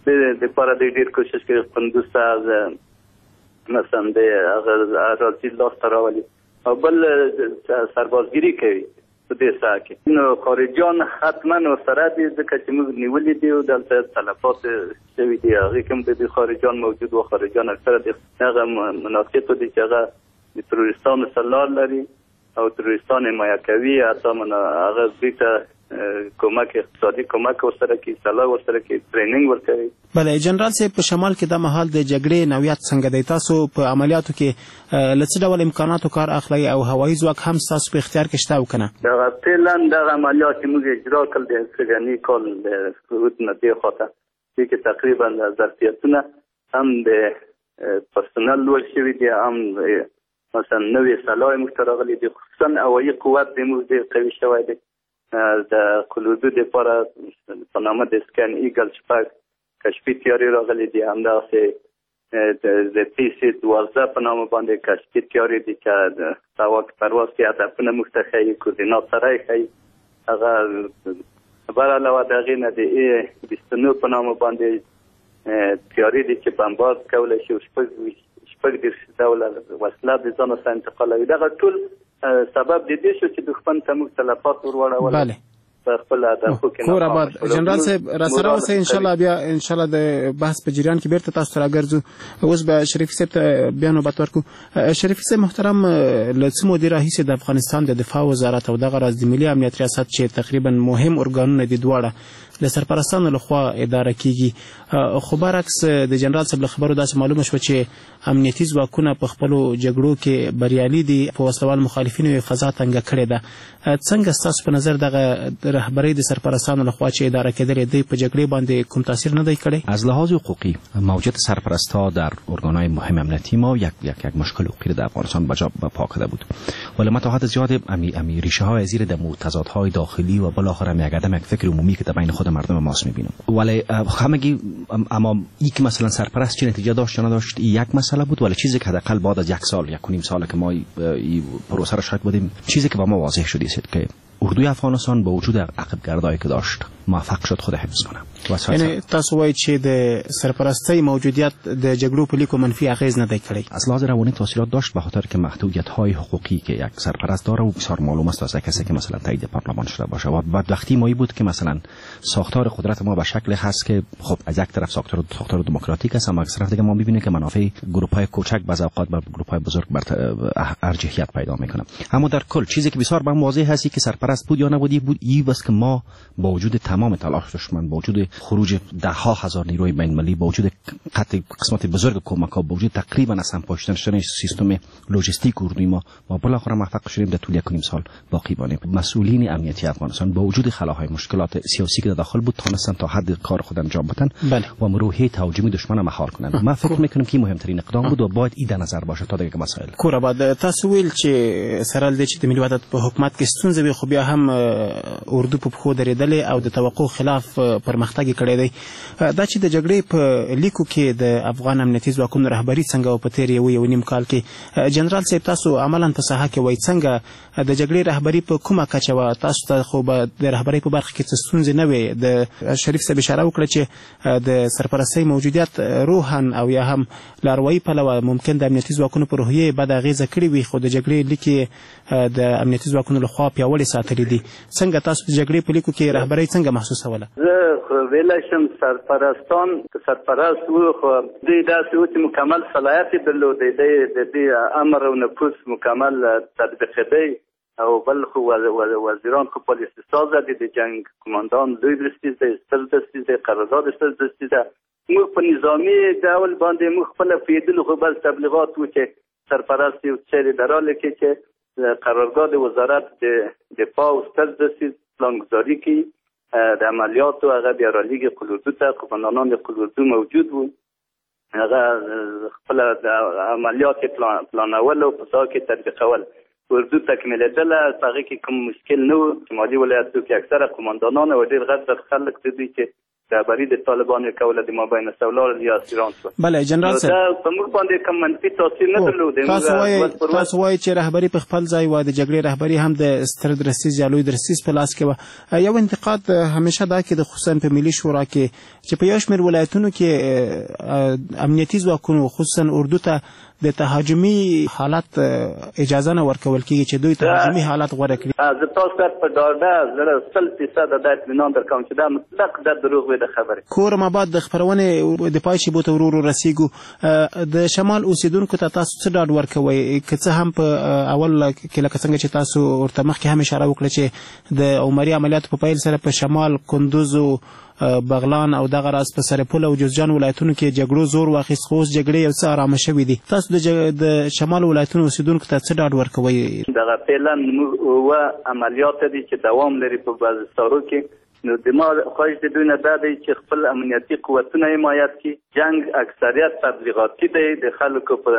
د دپاره دوی ډېر کوشش کوي قندوز ته مثلا د هغه اراضي لاسته راولي او بل سربازګري کوي په دې ساحه کې. نو خارجیان حتما ورسره دي ځکه چې موږ نیولي دي او دلته تلفات شوي دي. هغې کې هم د خارجیان موجود و. خارجیان اکثره د هغه مناطقو دي چې هغه د تروریستانو سره لار لري او تروریستان حمایه کوي، حتی هغه دوی ته کمک اقتصادي کمک ورسره کوي، سلاح ورسره کوي، ټریننګ ورکوي.
بله جنرال صاحب په شمال کې دا مهال د جګړې نوعیت څنګه دی؟ تاسو په عملیاتو کې له څه ډول امکاناتو کار اخلئ او هوایي ځواک هم ستاسو په اختیار کې شته او که نه؟
دغه فعلا دغه عملیات چې موږ اجرا کړل د سږني کال د فرود نه دې خواته دې کې تقریبا ظرفیتونه هم د پرسنل لوړ شوي دي، هم مثلا نوې سلاح موږ ته راغلي دي، خصوصا هوایي قوت د موږ ډېر قوي شوی دی. د قلودو دپاره په نامه د سکین ایګل شپږ کشفي تیارې راغلي دي. همدغسې د پي سي دوازده په نامه باندې کشفي تیارې دي چې د هوا پرواز کې هدفونه موږ ته ښیي، کوردینات سره یې ښیي. هغه بر علاوه د هغې نه د ای بیستنو په نامه باندې تیارې دي چې بمبارد کولی شي او شپږ شپږ دېرش ډوله وسله د ځانه سره انتقالوي. دغه ټول سبب د دې شو چې دښمن ته موږ تلفات ور واړول په خپل هدفو کې. کور
آباد. جنرال صاحب راسره اوسئ، انشاءالله بیا انشاءالله د بحث په جریان کې بیرته تاسو ته راګرځو. اوس به شریفي صاحب ته بیا نوبت ورکړو. شریفي صاحب محترم، له څه مودې راهیسې د افغانستان د دفاع وزارت او دغه راز د ملي امنیت ریاست چې تقریبا مهم ارګانونه دي دواړه د سرپرستانو لخوا اداره کیږي، خو برعکس د جنرال صاحب له خبرو داسې معلومه شوه چې امنیتي ځواکونه په خپلو جګړو کې بریالي دي، په وسلوال مخالفینو یې فضا تنګه کړې ده. څنګه ستاسو په نظر دغه رهبرۍ د سرپرستانو لخوا چې اداره کېدلې دی په جګړې باندې کوم تاثیر نه دی کړی؟
از لحاظ حقوقی موجودیت سرپرست‌ها در ارگان‌های مهم امنیتی ما یک یک یک مشکل حقوقی در افغانستان بجا پا کرده بود. ولی ما تا حد زیاد امی امی ریشه‌های زیر در تضادهای داخلی و بالاخره یک عدم یک فکر عمومی که در بین خود مردم ماست می‌بینیم. ولی همگی اما یک مثلا سرپرست چه نتیجه داشت یا نداشت یک مسئله بود، ولی چیزی که حداقل بعد از یک سال یک و نیم سال که ما این پروسه را شاهد بودیم، چیزی که با ما واضح شد است که اردوی افغانستان با وجود عقب گردایی که داشت موفق شد خود حفظ کنه.
یعنی تاسو وایي چې د سرپرستی موجودیت د جګړو په لیکو منفی اغیز نه دی کړی؟
از لحاظ روانی تاثیرات داشت به خاطر که محدودیت های حقوقی که یک سرپرست داره و بسیار معلوم است از کسی که مثلا تایید پارلمان شده باشه و بدبختی مایی بود که مثلا ساختار قدرت ما به شکلی هست که خب از یک طرف ساختار ساختار دموکراتیک است اما از طرف دیگه ما می‌بینیم که منافع گروه های کوچک بعضی اوقات بر گروه های بزرگ بر ارجحیت پیدا میکنه. اما در کل چیزی که بسیار بهم واضح هست که سرپرست بود یا نبودی بود این بس که ما با وجود تمام تلاش دشمن، با وجود خروج ده ها هزار نیروی بین المللی، با وجود قطع قسمت بزرگ کمک‌ها، با وجود تقریبا از هم پاشیدن شدن سیستم لوجستیک اردوی ما ما بالاخره موفق شدیم در طول یک نیم سال باقی مانیم. مسئولین امنیتی افغانستان با وجود خلاهای مشکلات سیاسی که داخل بود تونستن تا حد کار خود انجام بدن و روحیه تهاجمی دشمن مهار کنند. ما فکر میکنم که مهمترین اقدام بود و باید این در نظر باشه تا دیگه مسائل.
کور بعد تاسو ویل چې سره د چې د ملي وحدت په حکومت کې ستونزې وي خو بیا هم اردو په خو درېدلې او د توقع خلاف پرمختګ کړی دی. دا چې د جګړې په لیکو کې د افغان امنیتي ځواکونو رهبری څنګه په تیر یو یو نیم کال کې جنرال صاحب تاسو عملاً په ساحه کې وای څنګه د جګړې رهبری په کومه کچه و تاسو ته خو به د رهبری په برخه کې څه ستونزې نه وي؟ د شریف صاحب اشاره وکړه چې د سرپرستۍ موجودیت روحاً او یا هم لاروایی پلوه ممکن د امنیتي ځواکونو په روحیه بد اغیزه کړې وي خو د جګړې لیکې د امنیتي ځواکونو لخوا پیاوړې ساتلې دي. څنګه تاسو د جګړې په لیکو کې رهبری څنګه محسوسوله؟
زه ویلای شم سرپرستان سرپرست وو خو دوی داسې وو چې مکمل صلاحیت درلودی د دې امر او نفوذ مکمل تطبیقېدی او بل خو وزیران خو پالیسي ساز دي د جنگ کماندان لوی درستیز دی ستر درستیز دی قرارداد ستر درستیز دی. موږ په نظامی ډول باندې موږ خپل پیدل خو بل تبلیغات و چې سرپرست یو چیرې دراله کې چې قرارداد وزارت د دفاع او ستر درستیز پلانگذاری کی د عملیات او هغه بیا رالیګ قلوردو ته قومندانان قلوردو موجود وو. هغه خپل د عملیات پلانول او په ځای کې تطبیقول اردو تکمیلېدل هغه کې کوم مشکل نه و. شمالي ولایتونو کې اکثره قومندانان او ډېر غټ خلک دي چې رهبری د طالبانو کوله د مابین سولار یا اسیران شو.
بله جنرال صاحب
دا په موږ باندې کوم منفي تاثیر نه درلود.
تاسو وایي تاسو وایي چې رهبری په خپل ځای و د جګړې رهبری هم د ستر درستیز یا لوی درستیز په لاس کې و. یو انتقاد همیشه دا کې د خصوصا په ملي شورا کې چې په یو شمېر ولایتونو کې امنیتي ځواکونو خصوصا اردو ته د تهاجمي حالت اجازه نه ورکول کېږي چې دوی تهاجمي حالت غوره کړي.
زه تاسو ته په ډاډه زړه سل فیصد د اطمینان درکوم چې دا مطلق د دروغ وي د خبرې.
کور ما بعد د خبرونې د پای شیبو ته ورو ورو رسیږو. د شمال اوسیدونکو ته تاسو څه ډاډ ورکوئ که څه هم په اول کې لکه څنګه چې تاسو ورته مخکې هم اشاره وکړه چې د عمري عملیاتو په پیل سره په شمال کندوز او بغلان او دغه راز په سرپل او جوزجان ولایتونو کې جګړو زور واخیست خو اوس جګړې یو څه آرامه شوې دي. تاسو د شمال ولایتونو اوسیدونکو ته څه ډاډ ورکوئ؟
دغه پلان و عملیات دي چې دوام لري په بعض سارو کې. نو د ما خواهش د دوی نه دا دی چې خپل امنیتي قوتونه حمایت کړي. جنگ اکثریت تبلیغاتي دی د خلکو په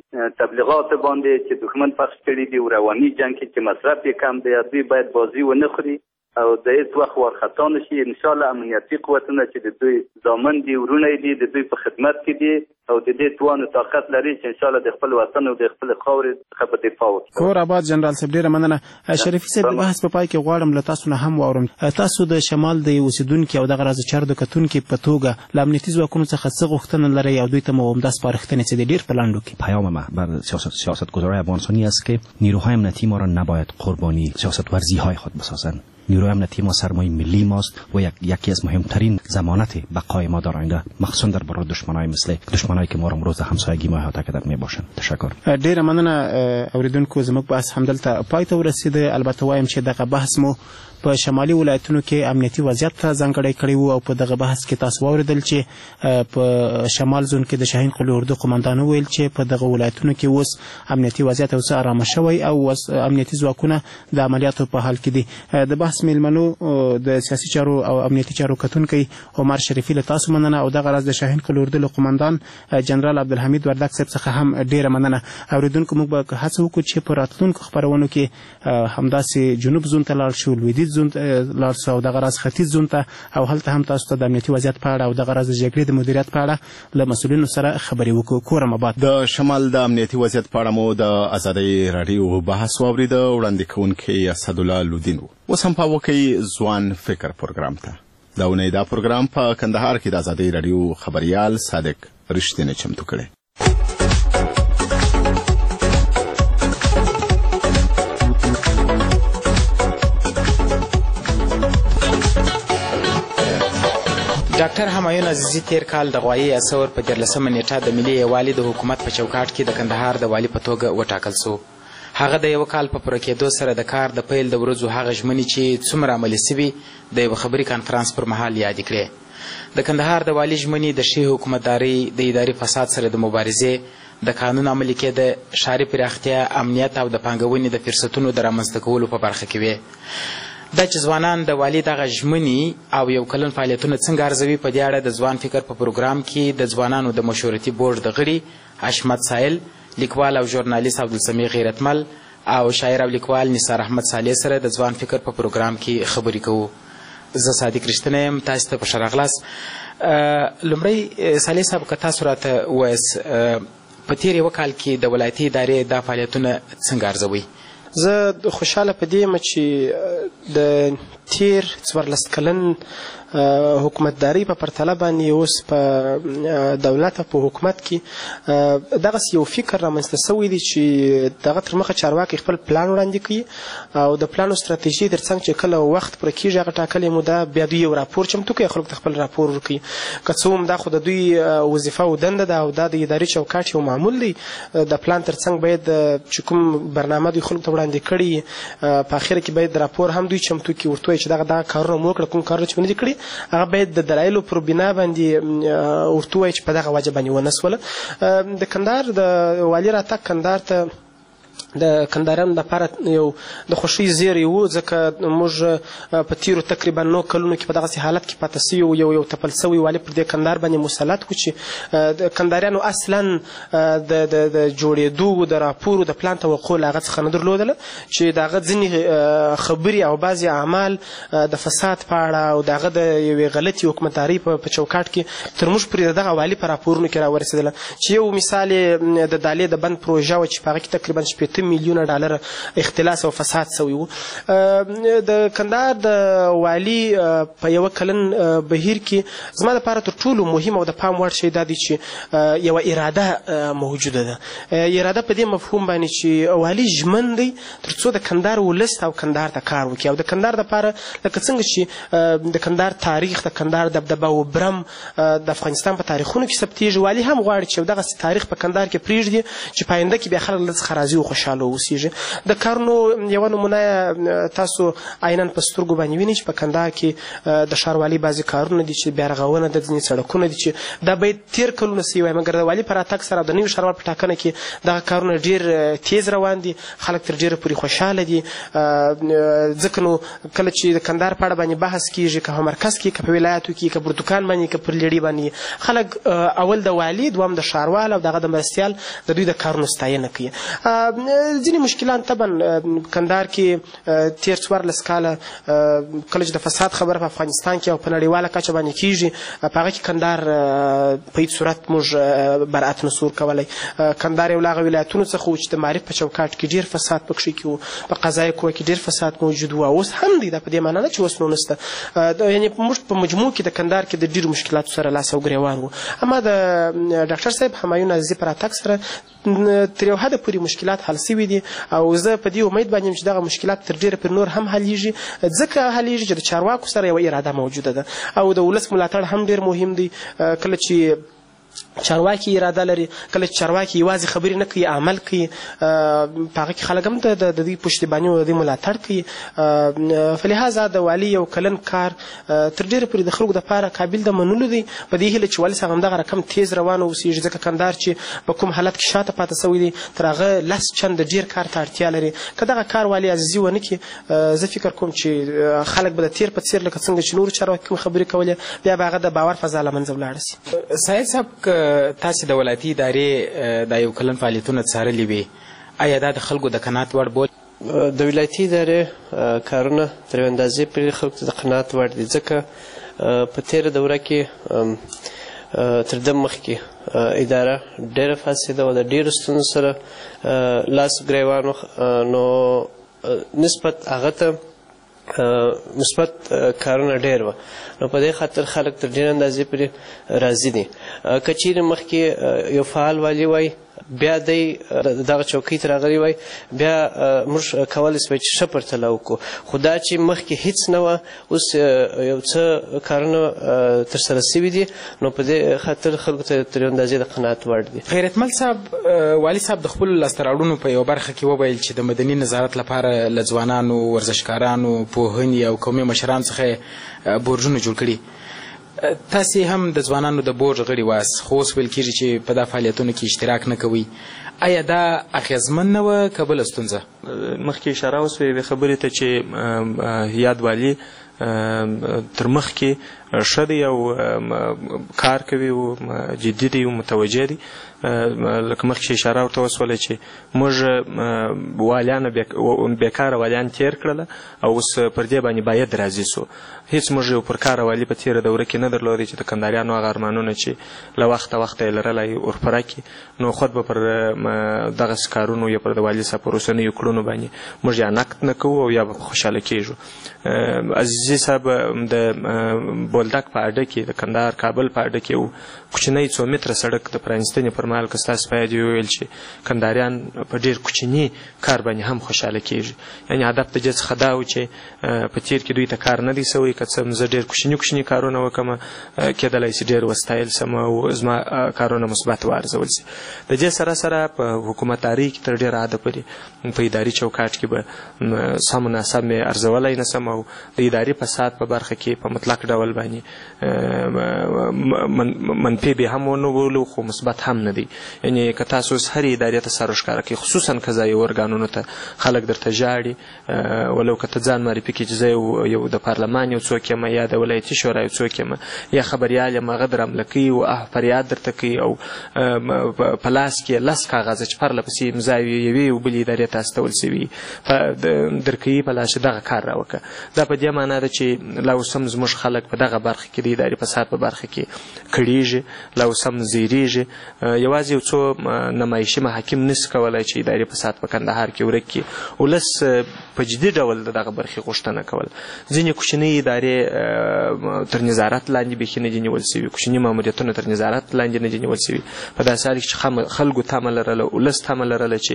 تبلیغات باندې چې دښمن پخش کړي دي او رواني جنگ کې چې مصرف یې کم دی دوی باید بازی ونه خوري او د هیڅ وخت وارخطا نشي. ان شاء الله امنیتي قوتونه چې د دوی ضامن دي ورونه دي د دوی په خدمت کې دي او د دې توان او طاقت لري چې ان شاء الله د خپل وطن او د خپل خاورې څخه په دفاع وکړي.
کور آباد جنرال صاحب ډیره مننه. شریفي صاحب بحث په پای کې غواړم له تاسو نه هم واورم. تاسو د شمال د اوسیدونکو او دغه راز چارو کتونکو په توګه ل امنیتي ځواکونو څخه څه غوښتنه لري او دوی ته مو همدا سپارښتنې چې ډیر په لاندو کې؟
پیام ما بر سیاست سیاستگزارای افغانستانی است که نیروهای امنیتی ما را نباید قربانی سیاست ورزی های خود بسازند. نیروی امنیتی ما سرمایه ملی ماست و یک یکی از مهمترین ضمانت بقای ما در آینده مخصوصا در برابر دشمنای مثل دشمنایی که ما را امروز همسایگی ما احاطه کرده میباشند. تشکر.
ډیره مننه اوریدونکو. زموږ بحث همدلته پای ته ورسیده. البته وایم چې دغه بحث مو په شمالي ولایتونو کې امنیتي وضعیت ته ځانګړی کړی وو او په دغه بحث کې تاسو واوریدل چې په شمال زون کې د شاهین قلعه اردو قومندان ویل چې په دغه ولایتونو کې اوس امنیتي وضعیت اوس آرامه شوی او اوس امنیتي ځواکونه د عملیاتو په حال کې دي. د بحث میلمنو د سیاسي چارو او امنیتي چارو کتونکي عمر شریفي له تاسو مننه او دغه راز د شاهین قلعه اردو قومندان جنرال عبدالحمید وردک صاحب څخه هم ډیره مننه. اوریدونکو موږ به هڅه وکړو چې په راتلونکو خپرونو کې همداسې جنوب زون ته لاړ شو، لویدیځ زون ته لاړ شو او دغه راز ختیځ زون ته، او هلته هم تاسو ته د امنیتي وضعیت په اړه او دغه راز د جګړې د مدیریت په اړه له مسؤلینو سره خبرې وکړو. کورم آباد.
د شمال د امنیتي وضعیت په اړه مو د آزادۍ راډیو بحث واورید. وړاندې کوونکی اسدالله لودین و. اوس هم په وکي ځوان فکر پروګرام ته. دا اونۍ دا پروګرام په کندهار کې د آزادۍ راډیو خبريال صادق رښتینی چمتو کړی.
ډاکټر همایون عزیزي تیر کال د غوایي اسور په دیارلسمه نیټه د ملي یووالي د حکومت په چوکاټ کې د کندهار د والي په توګه وټاکل سو. هغه د یو کال په پوره کېدو سره د کار د پیل د ورځو هغه ژمنې چې څومره عملي سوي د یو خبري کانفرانس پر مهال یاد کړې. د کندهار د والي ژمنې د ښې حکومتدارۍ، د اداري فساد سره د مبارزې، د قانون عملي کېده، ښاري پراختیا، امنیت او د پانګونې د فرصتونو د رامنځته کولو په برخه کې وې. دا چې ځوانان د والي دغه ژمنې او یو کلن فعالیتونه څنګه ارزوي، په دې اړه د ځوان فکر په پروګرام کې د ځوانانو د مشورتي بورډ د غړي حشمت سایل، لیکوال او ژورنالیست عبدالسمیع غیرتمل او شاعر او لیکوال نثار احمد صالح سره د ځوان فکر په پروګرام کې خبرې کوو. زه صادق رښتینی یم، تاسو ته په ښه راغلاست. لومړی صالح صاحب که تاسو راته ووایاست په تېر یوه کال کې د ولایتي ادارې دا فعالیتونه څنګه ارزوئ؟
زه خوشحاله په دې یم چې د تیر څوارلس کلن حکومتداري په پرتله باندې اوس په دولت او په حکومت کې دغسې یو فکر رامنځته سوی دی چې دغه تر مخه چارواکي خپل پلان وړاندې کوي او د پلان او ستراتیژي تر څنګ چې کله وخت پوره کېږي هغه ټاکلې موده بیا دوی یو راپور چمتو کوي، خلکو ته خپل راپور ورکوي. که څه هم دا خو د دوی وظیفه او دنده ده او دا د اداري چوکاټ یو معمول دی. د پلان تر څنګ باید چې کوم برنامه دوی خلکو ته وړاندې کړي په اخره کې باید راپور هم دوی چمتو کړي، ورته وایي چې دغه دغه کارونه مو وکړه، کوم کارونه چې مو نه دي کړي هغه باید د دلایلو پر بنا باندې ورته ووایي چې په دغه وجه باندې ونه سوله. د کندهار د والي راتګ کندهار ته د کندهاریانو لپاره یو د خوښۍ زیری و، ځکه موږ په تیرو تقریبا نو کلونو کې په دغسې حالت کې پاته سوي یو یو تپل سوی والي پر دې کندهار باندې مسلط و چې د کندهاریانو اصلا د د جوړېدو د راپورو د پلان توقع له هغه څخه نه درلودله چې د هغه ځینې خبرې او بعضې اعمال د فساد په اړه او د هغه د یوې غلطې حکومتدارۍ په چوکاټ کې تر موږ پورې د دغه والي په راپورونو کې راورسېدله. چې یو مثال د دالې د بند پروژه وه چې په هغه کې تقریبا شپېته میلیونه ډالر اختلاس او فساد سوی و. د کندهار د والي په یوه کلن بهیر کې زما لپاره تر ټولو مهم او د پام وړ شی دا دی چې یوه اراده موجوده ده. اراده په دې مفهوم باندې چې والي ژمن دی تر څو د کندهار ولس او کندهار ته کار وکړي او د کندهار دپاره لکه څنګه چې د کندهار تاریخ، د کندهار دبدبه او برم د افغانستان په تاریخونو کې ثبتېږي، والي هم غواړي چې دغسې تاریخ په کندهار کې پرېږدي چې په آینده کې بیا خلک له څخه راضي او خوشحاله اوسېږي. د کارونو یوه نمونه تاسو عیناً په سترګو باندې وینئ چې په کندهار کې د ښاروالۍ بعضې کارونه دي چې بیارغونه د ځینې سړکونه دي چې دا باید تېر کلونه سوي وای، مګر د والي په راتګ سره د نوي ښاروال په ټاکنه کې دغه کارونه ډېر تیز روان دي، خلک تر ډېره پورې خوشحاله دي. ځکه نو کله چې د کندهار په اړه باندې بحث کېږي، که په مرکز کې، که په ولایاتو کې، که پر دوکان باندې، که پر لیړې باندې، خلک اول د والي، دوم د ښاروال او دغه د مرستیال د دوی د کارونو ستاینه کوي. ځینې مشکلات طبعا کندهار کې تېر څوارلس کاله کله چې د فساد خبره په افغانستان کې او په نړیواله کچه باندې کېږي، په هغه کې کندهار په هېڅ صورت موږ برأت نسو ورکولی. کندهار یو له هغه ولایتونو څخه و چې د معارف په چوکاټ کې ډېر فساد پکښې کې و، په قضایي قوه کې ډېر فساد موجود و، اوس هم دی. دا په دې معنا نه چې اوس نو نشته، یعنې موږ په مجموع کې د کندهار کې د ډېرو مشکلاتو سره لاس او ګرېوان و. اما د ډاکټر صاحب همایون عزیزي په راتګ سره تر یو حده پورې مشکلات حل سوي دي او زه په دې امید باندې یم چې دغه مشکلات تر ډېره پر نور هم حلیږي، ځکه حلیږي چې د چارواکو سره یوه اراده موجوده ده او د ولس ملاتړ هم ډېر مهم دی. کله چې چارواکي اراده لري، کله چې چارواکي یوازې خبرې نه کوي، عمل کوي، په هغه کې خلک هم د دوی پشتیباني او د دوی ملاتړ کوي. فلهذا د والي یو کلن کار تر ډېره پورې د خلکو دپاره قابل د منلو دی، په دې هیله چې والي صاحب همدغه رقم تیز روان اوسېږي، ځکه کندهار چې په کوم حالت کې شاته پاته سوی دی تر هغه لس چنده ډېر کار ته اړتیا لري. که دغه کار والي عزیزي ونه کړي، زه فکر کوم چې خلک به د تېر په څېر لکه څنګه چې نورو چارواکي کوم خبرې کولې، بیا به هغه د باور فضا له منځه ولاړه سي.
سعید صاحب که تاسې د ولایتي ادارې د یو کلن فعالیتونه څارلي وي، آیا دا د خلکو د قناعت وړ بول؟
د ولایتي ادارې کارونه تر یوې اندازې پورې خلکو ته د قناعت وړ دي، ځکه په تېره دوره کې تر ده مخکې اداره ډېره فاسده وه، د ډېرو ستونزو سره لاس ګریوان وه، نو نسبت هغه ته مثبت کارونه ډېر وه، نو په دې خاطر خلک تر ډېرې اندازې پورې راضي دي. که چیرې مخکې یو فعال والي وای بیا دی دغه چوکۍ ته راغلی وای، بیا موږ کولی سوای چې ښه پرتله وکړو، خو دا چې مخکې هیڅ نه وه، اوس یو څه کارونه ترسره سوي دي، نو په دې خاطر خلکو ته تر یوې اندازې د قناعت وړ دي.
غیرتمل صاحب، والي صاحب د خپلو لاسته راوړنو په یوه برخه کې وویل چې د مدني نظارت لپاره له ځوانانو، ورزشکارانو، پوهنې او قومي مشرانو څخه بورډونه جوړ کړي. تاسې هم د ځوانانو د بورډ غړي واست، خو اوس ویل کېږي چې په دا فعالیتونو کې اشتراک نه کوئ. آیا دا اغېزمن نه وه که بله ستونزه؟
مخکې اشاره وسوې یوې خبرې ته چې یاد والي تر مخکې ښه دی او کار کوي او جدي دی او متوجه دی. لکه مخکې اشاره ورته وسوله چې موږ والیان بېکاره والیان تېر کړله او اوس پر دې باندې باید راضي سو. هېڅ موږ یو پرکاره والي په تېره دوره کې نه درلودی چې د کندهاریانو هغه ارمانونه چې له وخته وخته یې لرلی ورپوره کړي، نو خود به پر دغسې کارونو یا پر د والي صاحب پر اوسنیو کړنو باندې موږ یا نقد نه کوو او یا به خوشحاله کېږو. عزیزي صاحب د بولدک په اډه کې د کندهار کابل په اډه کې یو کوچنی څو متره سړک د پرانیستنې پر مهال که ستاسو په یاد وویل چې کندهاریان په ډېر کوچني کار باندې هم خوشحاله کېږي. یعنې هدف د دې څخه دا و چې په تېر کې دوی ته کار نه دی سوی، که څه زه ډېر کوچني کوچني کارونه وکړم کېدلی شي ډېر وستایل سم او زما کارونه مثبت وارزول شي. د دې سره سره په حکومتدارۍ کې تر ډېره حده پورې په اداري چوکاټ کې به سم مناسب مې ارزولی نه سم او د اداري فساد په برخه کې په مطلق ډول باندې منفي به هم ونه بولو خو مثبت هم نه دی. یعنې که تاسو اوس هرې ادارې ته سر ښکاره کړئ، خصوصا قضایي ارګانونو ته خلک درته ژاړي، ولو که ته ځان معرفي کړي چې زه یو د پارلمان یو څوک یم یا د ولایتي شورا یو څوک یم یا خبریال یم، هغه در حمله کوي او فریاد درته کوي او په لاس کې لس کاغذه چې پرله پسې امضا وي یوې او بلې ادارې ته استول سوي درکوي په لاس دغه کار راوکړه. دا په دې معنا ده چې لا اوس هم زموږ خلک په دغه برخه کې د اداري فساد په برخه کې کړېږي، لا اوس هم زیرېږي. یوازې یو څو نمایشي محاکم نسي کولی چې اداري فساد په کندهار کې ورک کړي. ولس په جدي ډول د دغه برخې غوښتنه کول. ځینې کوچنۍ ادارې تر نظارت لاندې بیخي نه دي نیول سوي، کوچني ماموریتونه تر نظارت لاندې نه دي نیول سوي. په داسې حال کې چې خلکو تمه لرله، ولس تمه لرله چې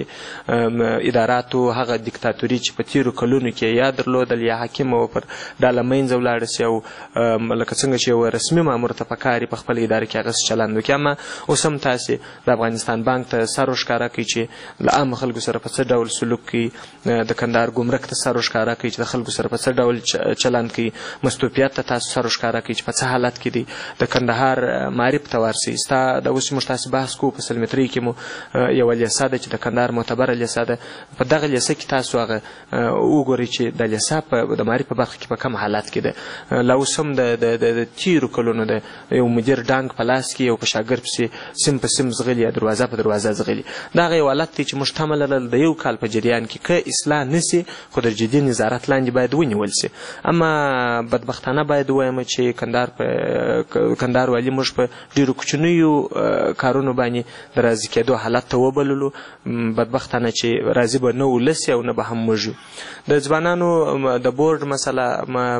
اداراتو هغه دیکتاتوري چې په تېرو کلونو کې یا درلودل یا حاکم و پر دا له منځه ولاړه سي او لکه څنګه چې یو رسمي مامور ته پکار وي په خپله اداره کې هغسې چلند وکړي. اما اوس هم تاسې د افغانستان بانک ته سر ورښکاره کوي چې له عامو خلکو سره په څه ډول سلوک کوي، د کندهار ګمرک ته سر ورښکاره کوي چې د خلکو سره په څه ډول چلند کوي، مستوفیت ته تاسو سر ورښکاره کوي چې په څه حالت کې دي، د کندهار معارف ته ورسئ. ستا د اوس موږ تاسې بحث کوو په سلمترۍ کې مو یوه لیسه ده چې د کندهار معتبره لیسه ده، په دغه لیسه کې تاسو هغه وګورئ چې د لیسه د معارف په برخه کې په کوم حالت کې ده. لا اوس هم د تېرو کلونو د یو مدیر ډانګ په لاس کې یو په شاګرد پسې سیم په سیم ځغلي یا دروازه په دروازه ځغلي. دا هغه یو حالت دی چې موږ تمه لرله د یو کال په جریان کې که اصلاح نه سي خو د جدي نظارت لاندې باید ونیول سي. اما بدبختانه باید ووایم چې کندهار په کندهار والي موږ په ډېرو کوچنیو کارونو باندې د راضي کېدو حالت ته وبللو. بدبختانه چې راضي به نه ولس او نه به هم موږ یو. د ځوانانو د بورډ مسله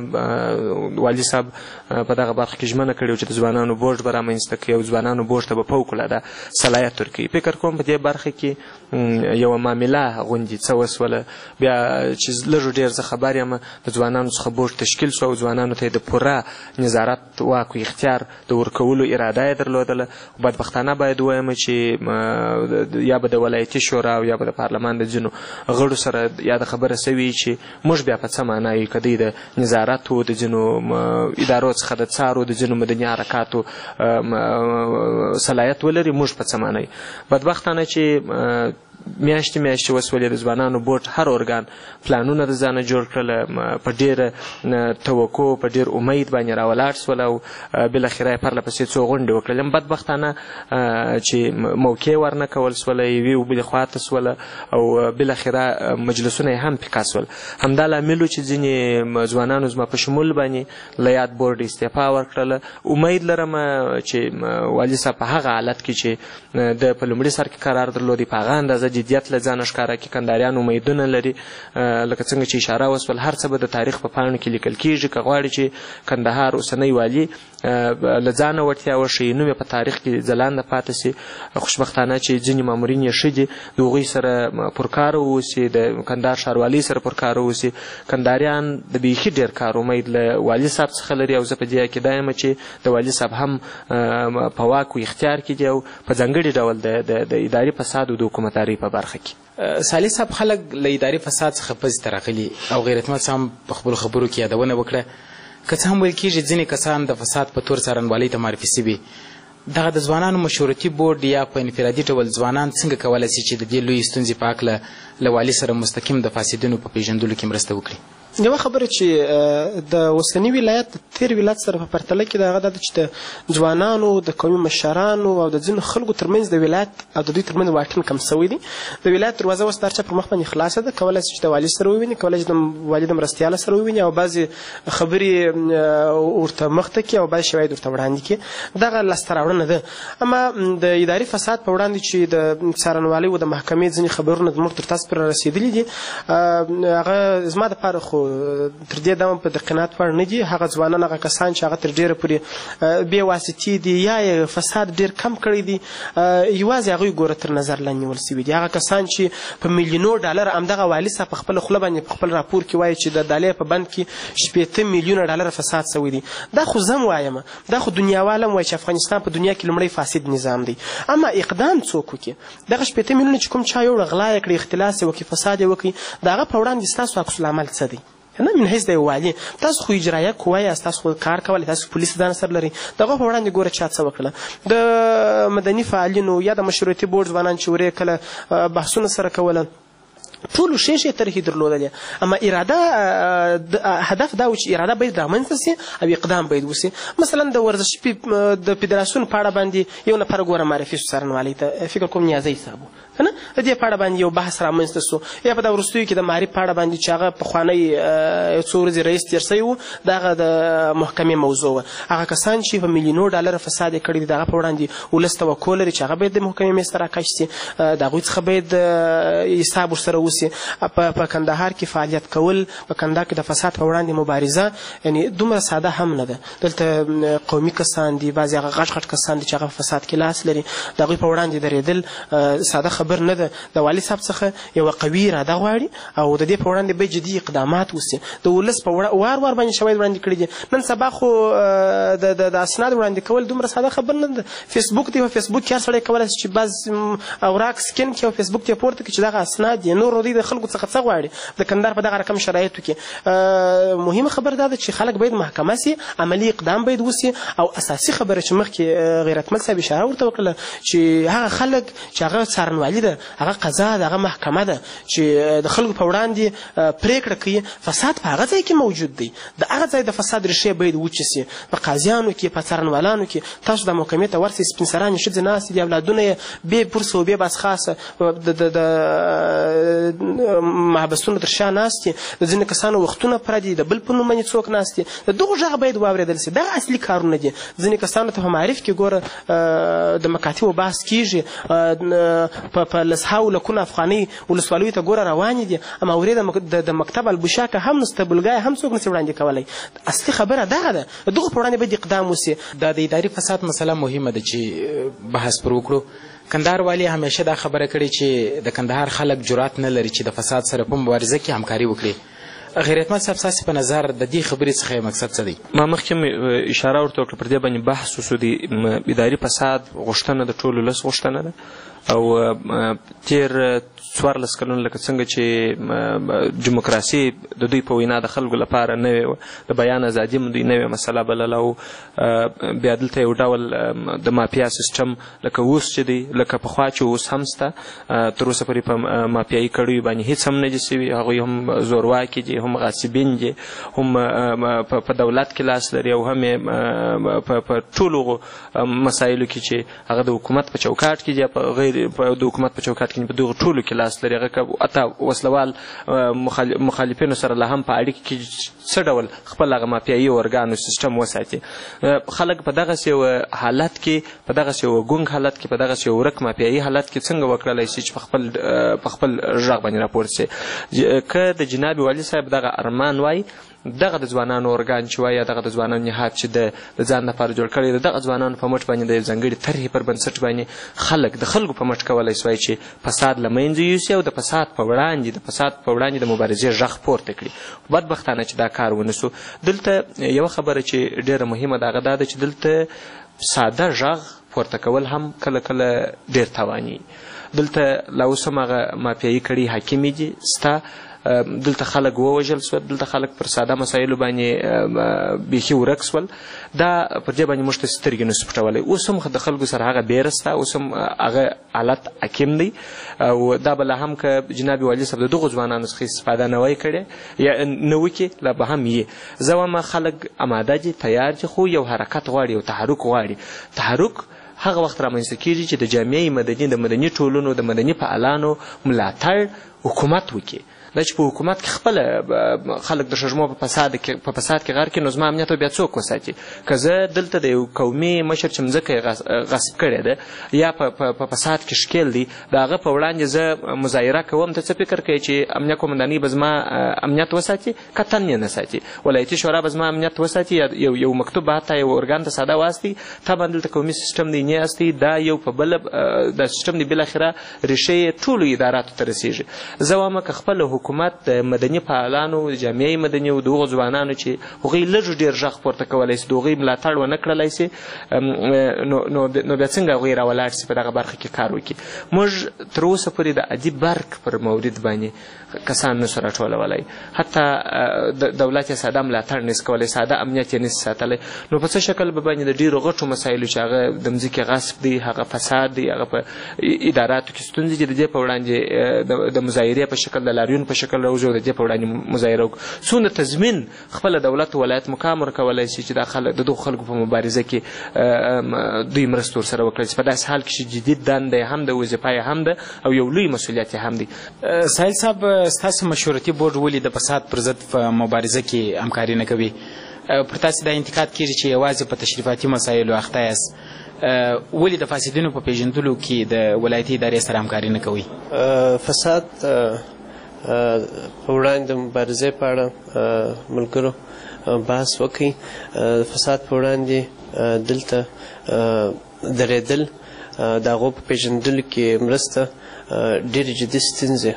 والي صاحب په دغه برخه کې ژمنه کړې چې د ځوانانو بورډ به رامنځته کړي او ځوانانو بورډ ته به فوق العاده صلاحیت ورکوي. فکر کوم په دې برخه کې یوه معامله غوندې څه وسوله، بیا چې لږ ډېر زه خبر یم د ځوانانو څخه بورډ تشکیل سو او ځوانانو ته یې د پوره نظارت واک او اختیار د ورکولو اراده یې درلودله. بدبختانه باید ووایم چې یا به د ولایتي شورا او یا به د پارلمان د ځینو غړو سره یا د خبره سوي چې موږ بیا په څه معنا یو که دوی د نظارتو د ځینو ادارو څخه د څارو د ځینو مدني حرکاتو صلاحیت ولري، موږ په څه معنا یو. بدبختانه چې میاشتې میاشتې وسولې د ځوانانو بورډ هر ارګان پلانونه د ځانه جوړ کړل، په ډېره توقع په ډېر امید باندې راولاړ سول او بالاخره یې پرله پسې څو غونډې وکړلې. بدبختانه چې موقع ورنه کول سوله، یوې وبلې خواته سوله او بالاخره مجلسونه یې هم پیکا سول. همدا لامل و چې ځینې ځوانانو زما په شمول باندې له یاد بورډ استعفا ورکړله. امید لرم چې والي صاحب په هغه حالت کې چې د په لومړي سر کې قرار درلودی په هغه اندازه جدیت له ځانه ښکاره کړي. کندهاریان امیدونه لري لکه څنګه چې اشاره وسول، هر څه به د تاریخ په پاڼو کې لیکل کېږي. که غواړي چې کندهار اوسنی والي له ځانه وړتیا وښیي، نوم یې په تاریخ کې ځلانده پاتې سي. خوشبختانه چې ځینې مامورین یې ښه دي، د هغوی سره پرکاره واوسي، د کندهار ښاروالۍ سره پرکاره واوسي. کندهاریان د بیخي ډېر کار امید له والي صاحب څخه لري او زه په دې عقیده یم چې د والي صاحب هم په واک و اختیار کې دي او په ځانګړي ډول د اداري فساد او د حکومتدارۍ په برخه کې.
سالي صاحب، خلک له اداري فساد څخه پزې ته راغلي او غیرتمند صاحب هم په خپلو خبرو کې یادونه وکړه. که څه هم ویل کېږي ځینې کسان د فساد په تور څارنوالۍ ته معرفي سوي، دغه د ځوانانو مشورتي بورډ یا په انفرادي ډول ځوانان څنګه کولی شي چې د دې لویې ستونزې په هکله له والي سره مستقیم د فاسدینو په پېژندلو کې مرسته وکړي؟
یوه خبره چې د اوسني ولایت د تېر ولایت سره په پرتله کې د هغه دا ده چې د ځوانانو، د قومي مشرانو او د ځینو خلکو ترمنځ د ولایت او د دوی ترمنځ واټن کم سوی دی. د ولایت دروازه اوس د هر چا پر مخ باندې خلاصه ده، کولی شي چې د والي سره وویني، کولی شي د والي د مرستیاله سره وویني او بعضې خبرې ورته مخته کړي او بعضې شواهد ورته وړاندې کړي. دغه لاسته راوړنه ده. اما د اداري فساد په وړاندې چې د څارنوالۍ او د محکمې ځینې خبرونه زموږ تر تاسو پورې رسېدلي دي، هغه زما دپاره خو تر دې دمه په د قناعت وړ نه دي. هغه ځوانان، هغه کسان چې هغه تر ډېره پورې بې واسطې دي یا یې فساد ډېر کم کړی دي، یوازې هغوی ګوره تر نظر لاندې نیول سوي دي. هغه کسان چې په میلیونو ډالر، همدغه والي صاحب په خپله خوله باندې په خپل راپور کې وایي چې د ډالۍ په بند کې شپېته میلیونه ډالر فساد سوی دي. دا خو زه م وایم، دا خو دنیاوال هم وایي چې افغانستان په دنیا کې لومړی فاسد نظام دی. اما اقدام څوک وکړي؟ دغه شپېته میلیونه چې کوم چا یو غلا یې کړي، اختلاس یې وکړي، فساد یې وکړي، د هغه په وړاندې ستاسو عکس العمل څه دی؟ نه من حیث د یو والي، تاسو خو اجرایه قوه یاست، تاسو خو کار کولی، تاسو پولیس ځان سره لرئ. د هغو په وړاندې ګوره چا څه وکړله. د مدني فعالینو یا د مشروعیتي بورډ ځوانان چې ورې کله بحثونه سره کوله، ټولو ښې ښې طرحې درلودلې. اما اراده، هدف دا و چې اراده باید رامنځته سي او اقدام باید وسي. مثلا د ورزش د فدراسیون په اړه باندې یو نفر ګوره معرفي شو څارنوالۍ ته، فکر کوم نیازی صاحب و که نه، د دې په اړه باندې یو بحث رامنځته سو. یا په دا وروستیو کې د معرف په اړه باندې چې هغه پخوانی یو څو ورځې رئیس تېر سوی و، د هغه د محکمې موضوع وه. هغه کسان چې په میلیونو ډالره فساد یې کړی دي، د هغه په وړاندې ولس توقع لري چې هغه باید د محکمې میز ته راکش سي، د هغوی څخه باید حساب ورسره وسي. په کندهار کې فعالیت کول، په کندهار کې د فساد په وړاندې مبارزه، یعنی دومره ساده هم نه ده. دلته قومي کسان دي، بعضې هغه غټ غټ کسان دي چې هغه په فساد کې لاس لري، د هغوی په وړاندې درېدل ساده خبر نه ده. د والي صاحب څخه یوه قوي اراده غواړي او د دې په وړاندې باید جدي اقدامات وسي. د ولس په وار وار باندې شواهد وړاندې کړي دي. نن سبا خو د اسناد وړاندې کول دومره ساده خبر نه ده. فیسبوک دی، په فیسبوک کې هر سړی کولی شي چې بعض اوراق سکین کړي او فیسبوک ته یې پورته کړي چې دغه اسناد دي. نور دوی د خلکو څخه څه غواړي؟ د کندهار په دغه رقم شرایطو کې مهمه خبر دا ده چې خلک باید محکمه سي، عملي اقدام باید وسي. او اساسي خبره چې مخکې غیرتمند صاحب اشاره ورته وکړله چې هغه خلک چې هغه څارنوالي ده، هغه قضا ده، هغه محکمه ده چې د خلکو په وړاندې پرېکړه کوي، فساد په هغه ځای کې موجود دی. د هغه ځای د فساد ریښې باید وچې سي. په قاضیانو کې، په څارنوالانو کې تاسو د محکمې ته ورسئ، سپین سرانې ښځې ناستې دي، اولادونه یې بې پرسه او بې باسخاسه د محبسونو تر شا ناست دي، د ځینې کسانو وختونه پوره دي، د بل په نوم باندې څوک ناست دي. د دغو غږ باید واورېدل سي. دغه اصلي کارونه دي. ځینې کسانو ته په معارف کې ګوره د مکاتبو بحث کېږي، په لسهاوو لکونه افغانۍ ولسوالیو ته ګوره روانې دي، اما اورې د مکتب البشاکه هم نسته، بلګای هم څوک نسي وړاندې کولی. اصلي خبره دغه ده. د دغو په وړاندې باید اقدام وسي.
دا د اداري فساد مسله مهمه ده چې بحث پر وکړو. کندهار والي همیشه دا خبره کړې چې د کندهار خلک جرأت نه لري چې د فساد سره په مبارزه کې همکاري وکړي. غیرتمند صاحب، ستاسې په نظر د دې خبرې څخه مقصد څه دی؟
ما مخکې اشاره ورته وکړه، پر دې باندې بحث وسو. د اداري فساد غوښتنه د ټول ولس غوښتنه ده او تیر څوارلس کلونه لکه څنګه چې دیموکراسي د دوی په وینا د خلکو لپاره نوې وه، د بیان ازادي هم دوی نوې مسله بلله، او بیا دلته یو ډول د مافیا سیسټم لکه اوس چې دی، لکه پخوا چې اوس هم شته، تر اوسه پورې په مافیایي کړیو باندې هېڅ هم نه دي سوي. هغوی هم زورواکي دي، هم غاصبین دي، هم په دولت کې لاس لري، او هم په ټولو مسایلو کې چې هغه د حکومت په چوکاټ کې دي، په غیر د حکومت په چوکاټ کې په دغو ټولو کې لاس لري. هغه حتی وسلوال مخالفینو سره لا هم په اړیکه کې څه ډول خپل هغه مافیایي ارګانو سیسټم وساتي. خلک په دغسې یو حالت کې، په دغسې یو ګونګ حالت کې، په دغسې یو ورک مافیایي حالت کې څنګه وکړلی شي چې په خپل په خپل غږ باندې راپورته شي. که د جناب والي صاحب دغه ارمان وای، دغه د ځوانانو ارګان چې وایي، دغه د ځوانانو نهاد چې د ځان لپاره جوړ کړی دی، دغه ځوانانو په مټ باندې د ځانګړي طرحې پر بنسټ باندې خلک د خلکو په مټ کولی سوای چې فساد له منځه یوسي او د فساد په وړاندې د فساد په وړاندې د مبارزې غږ پورته کړي. بدبختانه چې دا کار ونه سو. دلته یوه خبره چې ډېره مهمه ده، هغه دا ده چې دلته ساده غږ پورته کول هم کله کله ډېر تاواني. دلته لا اوس هم هغه مافیایي کړي حاکمې دي ستا، دلته خلک ووژل سول، دلته خلک پر ساده مسایلو باندې بیخي ورک سول. دا پر دې باندې موږ ته سترګې نسو پټولی. اوس هم د خلکو سره هغه بیره سته، اوس هم هغه حالت حاکم دی، او دا به لا هم که جناب والي صاحب د دغو ځوانانو څخه استفاده نه وای کړې یا نه وکړي، لا به هم یې زه وایم خلک اماده دي، تیار دي، خو یو حرکت غواړي، یو تحرک غواړي. تحرک هغه وخت رامنځته کېږي چې د جامعه مدني، د مدني ټولنو، د مدني فعالانو ملاتړ حکومت وکړي. دا چې په حکومت کې خپله خلک د شژمو په فساد کې په فساد کې غرق کړي، نو زما امنیت بیا څوک وساتي؟ که زه دلته د یو قومي مشر چې مځکه یې غصب کړې ده یا په فساد کې ښکېل دی، د هغه په وړاندې زه مظاهره کوم، ته څه فکر کوې چې امنیه قومندانۍ به زما امنیت وساتي؟ قطعا یې نه ساتي. ولایتي شورا به زما امنیت وساتي؟ یا یو مکتوب به حتی یو ارګان ته ساده واستي، طبعا دلته قومي سیسټم دی نه استي، دا یو په بله دا سیسټم دی، بالاخره ریښې یې ټولو اداراتو ته رسېږي. زه وایم که خپله حکومت د مدني فعالانو، د جامعه مدني او د هغو ځوانانو چې هغوی لږ ډېر غږ پورته کولی شي، د هغوی ملاتړ ونه کړلی شي، نو بیا څنګه هغوی راولاړ شي په دغه برخه کې کار وکړي. موږ تر اوسه پورې د عادي برق پر مورد باندې کسان نسو راټولولی، حتی دولت یې ساده ملاتړ نسي کولی، ساده امنیت یې نسي ساتلی. نو په څه شکل به باندې د ډېرو غټو مسایلو چې هغه د مځکې غصب دی، هغه فساد دی، هغه په اداراتو کې ستونزې دي، د دې په وړاندې د مظاهرې په شکل، د لاریون په شکل راوځو، د دې په وړاندې مظاهره وکړو. څومره تضمین خپله دولت و ولایت مقام ورکولی شي چې دا خلک د دغو خلکو په مبارزه کې دوی مرسته ورسره وکړي، چې په داسې حال کې چې جدید دنده یې هم ده، وظیفه یې هم ده، او یو لوی مسؤلیت یې هم دی.
ساحل صاحب، ستاسو مشورتي بورډ ولې د فساد پر ضد په مبارزه کې همکاري نه کوي؟ پر تاسو دا انتقاد کېږي چې یوازې په تشریفاتي مسایلو اخته یاست، ولې د فاسدینو په پیژندلو کې د ولایتي ادارې سره همکاري نه کوي؟
فساد په وړاندې د مبارزې په اړه ملګرو بحث وکړي. فساد په وړاندې دلته درېدل، د هغو په پیژندلو کې مرسته، ډېرې جدي ستونزې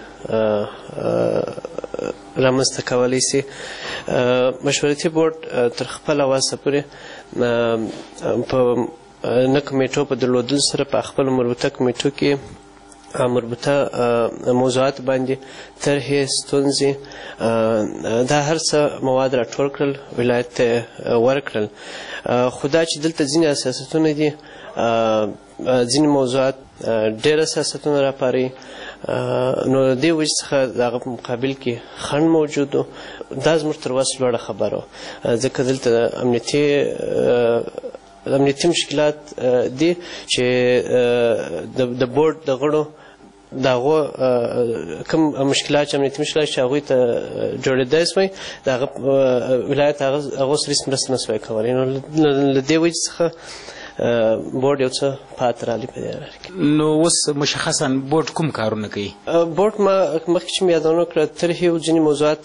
رامنځته کولی شي. مشورتي بورډ تر خپله وسه پورې په نه کمیټو په درلودلو سره په خپلو مربوطه کمیټو کې مربوطه موضوعات باندې طرحې، ستونزې، دا هر څه مواد راټول کړل، ولایت ته ورکړل. خو دا چې دلته ځینې سیاستونه دي، ځینې موضوعات ډېره سیاستونه راپاري، نو د دې وجې څخه د هغه په مقابل کې خنډ موجود و. دا زموږ تر وس لوړه خبره وه، ځکه دلته امنیتي امنیتي مشکلات دي چې د بورډ د غړو د هغو کوم مشکلات چې امنیتي مشکلات چې هغوی ته جوړېدی سوی، د هغه ولایت هغو سره هېڅ مرسته نه سوی کولی. نو له دې وجې څخه بورډ یو څه پاتې راغلی په دې لاره کې.
نو اوس مشخصا بورډ کوم کارونه کوي؟
بورډ ما مخکې چې مې یادونه وکړه، طرحې او ځینې موضوعات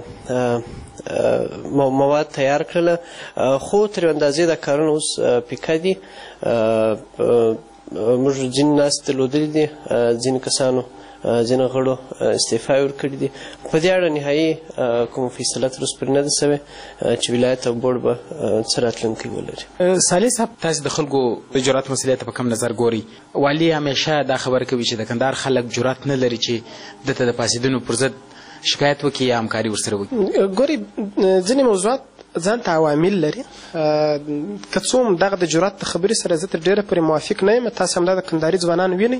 مواد تیار کړله، خو تر یوې اندازې دا کارونه اوس پیکه دي. موږ ځینې ناستې درلودلې دي، ځینې کسانو ځینو غړو استعفا ورکړي دي. په دې اړه نهایي کومه فیصله تر اوسه پورې نه ده سوې چې ولایت او بورډ به څه راتلونکی ولري.
صالح صاحب، تاسو د خلکو د جرأت مسئلې ته په کوم نظر ګورئ؟ والي همیشه دا خبره کوي چې د کندهار خلک جرأت نه لري چې دته د پاسېدنو پر ضد شکایت وکړي یا همکاري ورسره وکړي.
ګورئ، ځینې موضوعات ځان ته عوامل لري. که څه هم دغه د جرأت د خبرې سره زه تر ډېره پورې موافق نه یم. تاسو همدا د کندهاري ځوانان وینئ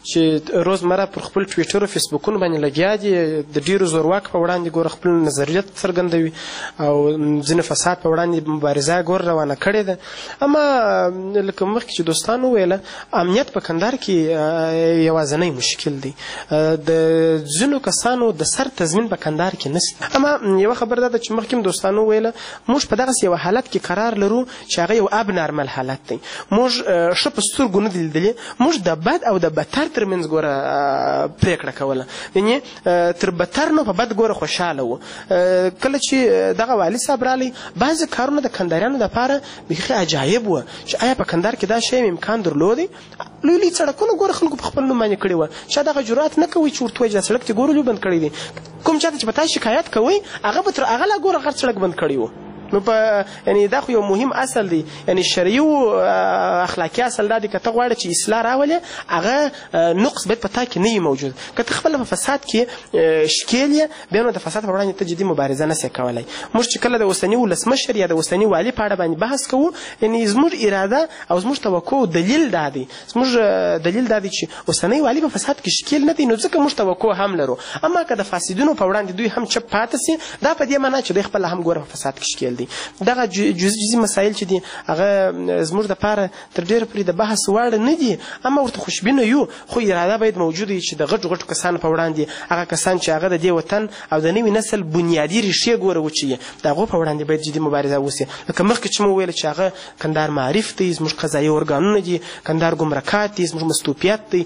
چې روزمره پر خپل ټویټر او فیسبوکونو باندې لګیا دي، د ډېرو زورواک په وړاندې ګوره خپل نظریت څرګندوي او ځینې فساد په وړاندې مبارزه ګوره روانه کړې ده. اما لکه مخکې چې دوستانو وویله، امنیت په کندهار کې یوازینی مشکل دی. د ځینو کسانو د سر تضمین په کندهار کې نشته. اما یوه خبره دا ده چې مخکې هم دوستانو وویله، موږ په دغسې یو حالت کې قرار لرو چې هغه یو اب نارمل حالت دی. موږ ښه په سترګو نه دي لیدلي، موږ د بد او د بدتر ترمنځ ګوره پرېکړه کوله. یعنې تر بدتر نو په بد ګوره خوشحاله وو. کله چې دغه والي صاحب رالی، بعضې کارونه د کندهاریانو دپاره بیخي عجایب وه چې آیا په کندهار کې دا شی امکان درلودی. لوی لوی سړکونه ګوره خلکو په خپل نوم باندې کړي وه. شاید هغه جرأت نه کوي چې ورته ووایي چې دا سړک دې ګوره لوی بند کړی دی. کوم چاته چې په تاسو شکایت کوئ، هغه به تر هغه لا ګوره غټ سړک بند کړی و. نو په یعنی دا خو یو مهم اصل دی، یعنی شرعي او اخلاقي اصل دا دی که ته غواړې چې اصلاح راولې، هغه نقص باید په تا کې نه وي موجود. که ته خپله په فساد کې ښکېل یې، بیا نو د فساد په وړاندې ته جدي مبارزه نه سې کولی. موږ چې کله د اوسني ولسمشر یا د اوسني والي په اړه باندې بحث کوو، یعنی زموږ اراده او زموږ توقع او دلیل دا دی، زموږ دلیل دا دی چې اوسنی والي په فساد کې ښکېل نه دی، نو ځکه موږ توقع هم لرو. اما که د فاسدینو په وړاندې دوی هم چپ پاتې سي، دا په دې معنا چې دوی خپله هم ګوره په فساد کې ښکېل دي. دغه جزئی جزئی مسایل چې دي هغه زموږ دپاره تر ډېره پورې د بحث وړ نه دي. اما ورته خوشبینه یو، خو اراده باید موجوده وي چې د غټو غټو کسانو په وړاندې، هغه کسان چې هغه د دې وطن او د نوي نسل بنیادي ریښې ګوره وچوي، د هغو په وړاندې باید جدي مبارزه وسي. لکه مخکې چې مو وویل چې هغه کندهار معارف دی، زموږ قضایي ارګانونه دي، کندهار ګمرکات دي، زموږ مستوفیت دی.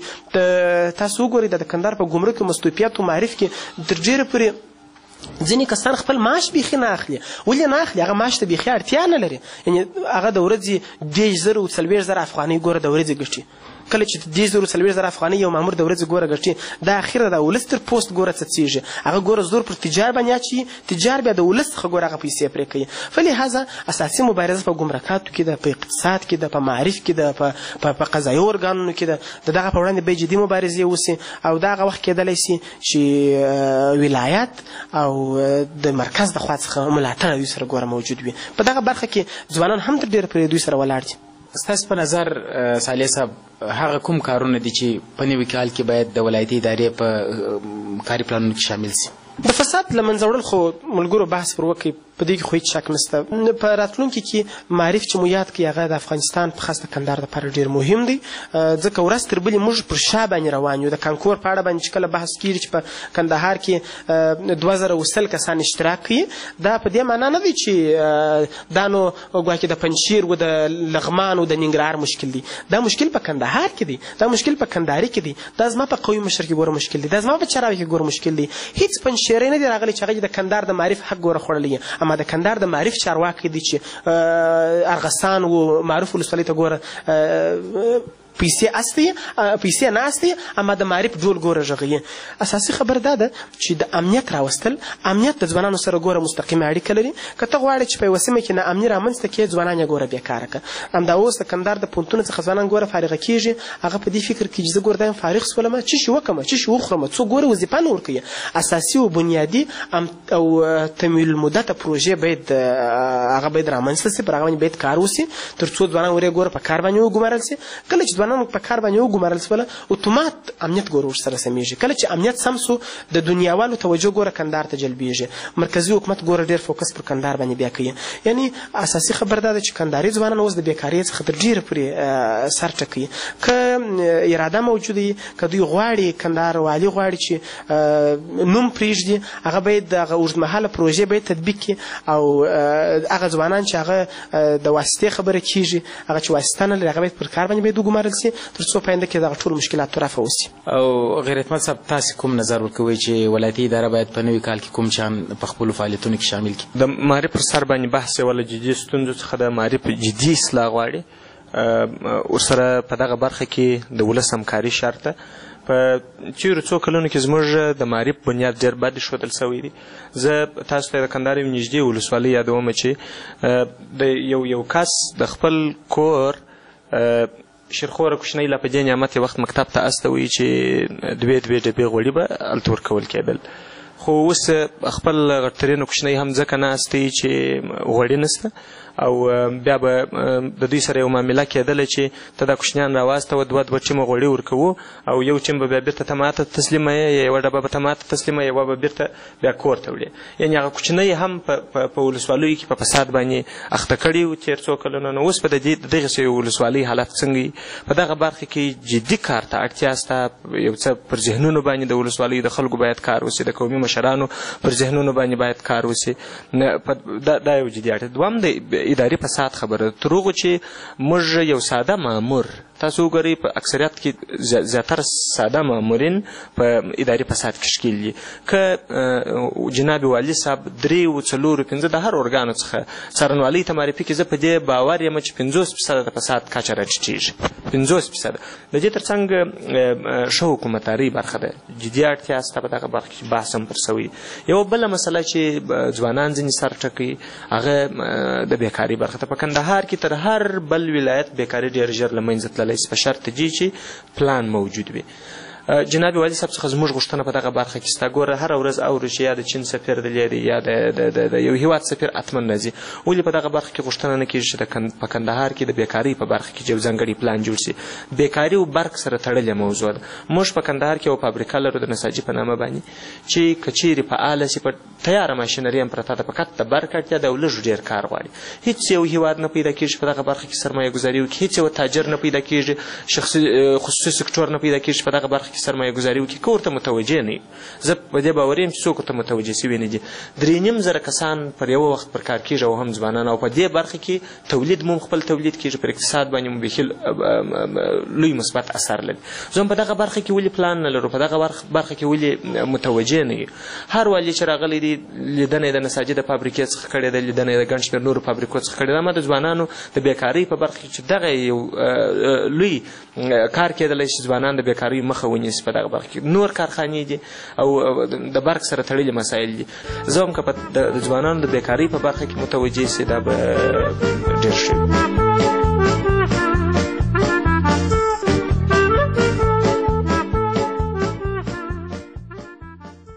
تاسو وګورئ د کندهار په ګمرک او مستوفیت او معارف کې تر ډېره پورې ځینې کسان خپل معاش بیخي نه اخلي. ولې نه اخلي؟ هغه معاش ته بیخي اړتیا نه لري. یعنې هغه د ورځې دېرش زره او څلوېښت زره افغانۍ ګوره د ورځې ګټي. کله چې دېرش زره او څلوېښت زره افغانۍ یو مامور د ورځې ګوره ګټي، دا اخره د ولس تر پوست ګوره څڅېږي. هغه ګوره زور پر تجار باندې اچوي، تجار بیا د ولس څخه ګوره هغه پیسې پرې کوي. فلهذا اساسي مبارزه په ګمرکاتو کې ده، په اقتصاد کې ده، په معارف کې ده، په قضایي ارګانونو کې ده. د دغه په وړاندې باید جدي مبارزې وسي او دغه وخت کېدلی سي چې ولایت او د مرکز د خوا څخه ملاتړ دوی سره ګوره موجود وي. په دغه برخه کې ځوانان هم تر ډېره پورې دوی سره ولاړ دي.
ستاسو په نظر صالح صاحب، هغه کوم کارونه دي چې په نوي کال کې باید د ولایتي ادارې په کاري پلانونو کې شامل سي؟
د فساد له منځه وړل خو ملګرو بحث پر وکړي، په دې کې خو هېڅ شک نشته. په راتلونکي کې معارف چې مو یاد کړي، هغه د افغانستان په خاص د کندهار دپاره ډېر مهم دی، ځکه ورځ تر بلې موږ پر شا باندې روان یو. د کانکور په اړه باندې چې کله بحث کېږي چې په کندهار کې دوه زره او سل کسان اشتراک کوي، دا په دې معنا نه دی چې دا نو ګواکې د پنجشیر و د لغمان و د ننګرهار مشکل دی. دا مشکل په کندهار کې دی، دا مشکل په کندهاري کې دی، دا زما په قوي مشر کې ګوره مشکل دی، دا زما په چراوي کې ګوره مشکل دی. هېڅ پنجشیری نه دی راغلی چې هغه د کندهار د معارف حق ګوره خوړلی. اما د کندهار د معارف چارواکي دي چې ارغسان و معروف ولسوالۍ ته ګوره پیسې اصلي پیسې نه اصلي، اما د معارف ډول ګوره غږوي. اساسي خبر دا ده چې د امنیت راوستل، امنیت د ځوانانو سره ګوره مستقیمه اړیکه لري. که ته غواړې چې په یوه سیمه کې ناامني رامنځته کړې، ځوانان یې ګوره بېکاره کړه. همدا اوس د کندهار د پوهنتون څخه ځوانان ګوره فارغه کېږي، هغه په دې فکر کې چې زه ګوره دا یم فارغ شولم، څه شي وکړم، څه شي وخورم، څوک ګوره وظیفه نه ورکوي. اساسي او بنیادي او طویل المدته پروژې باید هغه باید رامنځته سي، پر هغه باندې باید کار وسي، تر څو ځوانان ورې ګوره په کار باندې وګمارل سي. کله چې ځوانان په کار باندې وګمارل سوله، اتومات امنیت ګوره ورسره سمیږي. کله چې امنیت سم سو، د دنیاوالو توجه ګوره کندهار ته جلبېږي. مرکزي حکومت ګوره ډېر فوکس پر کندهار باندې بیا کوي. یعنی اساسي خبر دا ده چې کندهاري ځوانان اوس د بېکارۍ څخه تر ډېره پورې سر ټکوي. که اراده موجوده وي، که دوی غواړي، کندهار والي غواړي چې نوم پرېږدي، هغه باید هغه اوږدمهاله پروژې باید تطبیق کړي او هغه ځوانان چې هغه د واسطې خبره کېږي، هغه چې واسطه نه لري، هغه باید پر کار باندې باید وګمارل سي، تر څو په آینده کې دغه ټول مشکلات رفع وسي.
او غیرتمند صاحب، تاسو کوم نظر ورکوئ چې ولایتي اداره باید په نوي کال کې کوم شیان په خپلو فعالیتونو کې شامل کړي؟
د معارف پر سر باندې بحث یوه له جدي ستونزو څخه د معارف جدي اصلاح غواړي. ورسره په دغه برخه کې د ولس همکاري شرط ده. په تېرو څو کلونو کې زموږ د معارف بنیاد ډېر بد ایښودل سوی دی. زه تاسو ته د کندهار یو نږدې ولسوالۍ یادوم چې د یو یو کس د خپل کور شیرخوره کوچنۍ لا په دې نعمت یې وخت مکتب ته استوي چې دوې دوې ډبې غوړي به هلته ورکول کېدل، خو اوس خپل غټترینو کوچنۍ هم ځکه ناست دی چې غوړي نشته او بیا به د دوی سره یو معامله کېدله چې ته دا کوچنیان راواستوه دوه دوه ټیمه غوړي ورکوو او یو ټیم به بیا بېرته ته ماته تسلیمه یې، یوه ډبه به ته ماته تسلیمه یې، یوه به بېرته بیا کور ته وړې. یعنې هغه کوچنۍ هم په ولسوالیو کې په فساد باندې اخته کړي وو تېر څو کلونه. نو اوس په د دغسې یو ولسوالۍ حالت څنګه وي؟ په دغه برخه کې جدي کار ته اړتیا شته. یو څه پر ذهنونو باندې د ولسوالیو د خلکو باید کار وشي، د قومي مشرانو پر ذهنونو باندې باید کار وشي. دا یو جدي اړتیا. دوهم د اداري فساد خبره. تر هغو چې موږ یو ساده مامور، تاسو وګورئ په اکثریت کې زیاتره ساده مامورین په اداري فساد کې ښکېل دي. که جناب والي صاحب درې و څلورو پنځه د هر ارګانو څخه څارنوالۍ ته معرفي کړي، زه په دې باور یم چې پنځوس فیصده د فساد کچه راټیټېږي. پنځوس فیصده. د دې تر څنګ ښه حکومتدارۍ برخه ده، جدي اړتیا شته په دغه برخه کې بحث هم پر سوی. یوه بله مسله چې ځوانان ځینې سر ټکوي هغه د بیکاري برخه ده. په کندهار کې تر هر بل ولایت بیکاري ډېر ژر له منځه تللی په شرط دی چې پلان موجود وي. جناب والي صاحب څخه زموږ غوښتنه په دغه برخه کې ستا ګوره هره ورځ اورو چې یا د چین سفیر دلی دی یا د یو هیواد سفیر حتما راځي، ولې په دغه برخه کې غوښتنه نه کېږي چې په کندهار کې د بیکارۍ په برخه کې یو ځانګړی پلان جوړ شي؟ بیکاري او برق سره تړلې موضوع ده. موږ په کندهار کې یو فابریکه لرو د نساجي په نامه باندې چې که چیرې فعاله شي، په تیاره ماشینري هم پرته ده، فقط د برق اړتیا ده او لږ ډېر کار غواړي. هېڅ یو هیواد نه پیدا کېږي په دغه برخه کې سرمایه ګذاري وکړي، هېڅ یو تاجر نه پیدا کېږي، خصوصي سکتور نه پیدا کېږي په دغه برخه کې سرمایه ګذاري وکړي که ورته متوجه نه وي. زه په دې باور یم چې څوک ورته متوجه شوي نه دي. درې نیم زره کسان پر یوه وخت پر کار کېږي او هم ځوانان، او په دې برخه کې تولید مو خپل تولید کېږي، پر اقتصاد باندې مو بیخي لوی مثبت اثر لري. زه هم په دغه برخه کې ولې پلان نه لرو، په دغه برخه کې ولې متوجه نه یو. هر والي چې راغلی دی لیدنه یې د نساجي د فابریکې څخه کړې ده، لیدنه یې د ګڼ شمېر نورو فابریکو څخه کړې ده. اما د ځوانانو د بیکارۍ په برخه کې چې دغه یو لوی کار کېدلی چې ځوانان د بیکارۍ مخه ونیسي په دغه برخه کې. نور کارخانې دي او د برق سره تړلي مسایل دي. زه هم که د ځوانانو د بیکارۍ په برخه کې متوجه سي دا به ډېر ښه وي.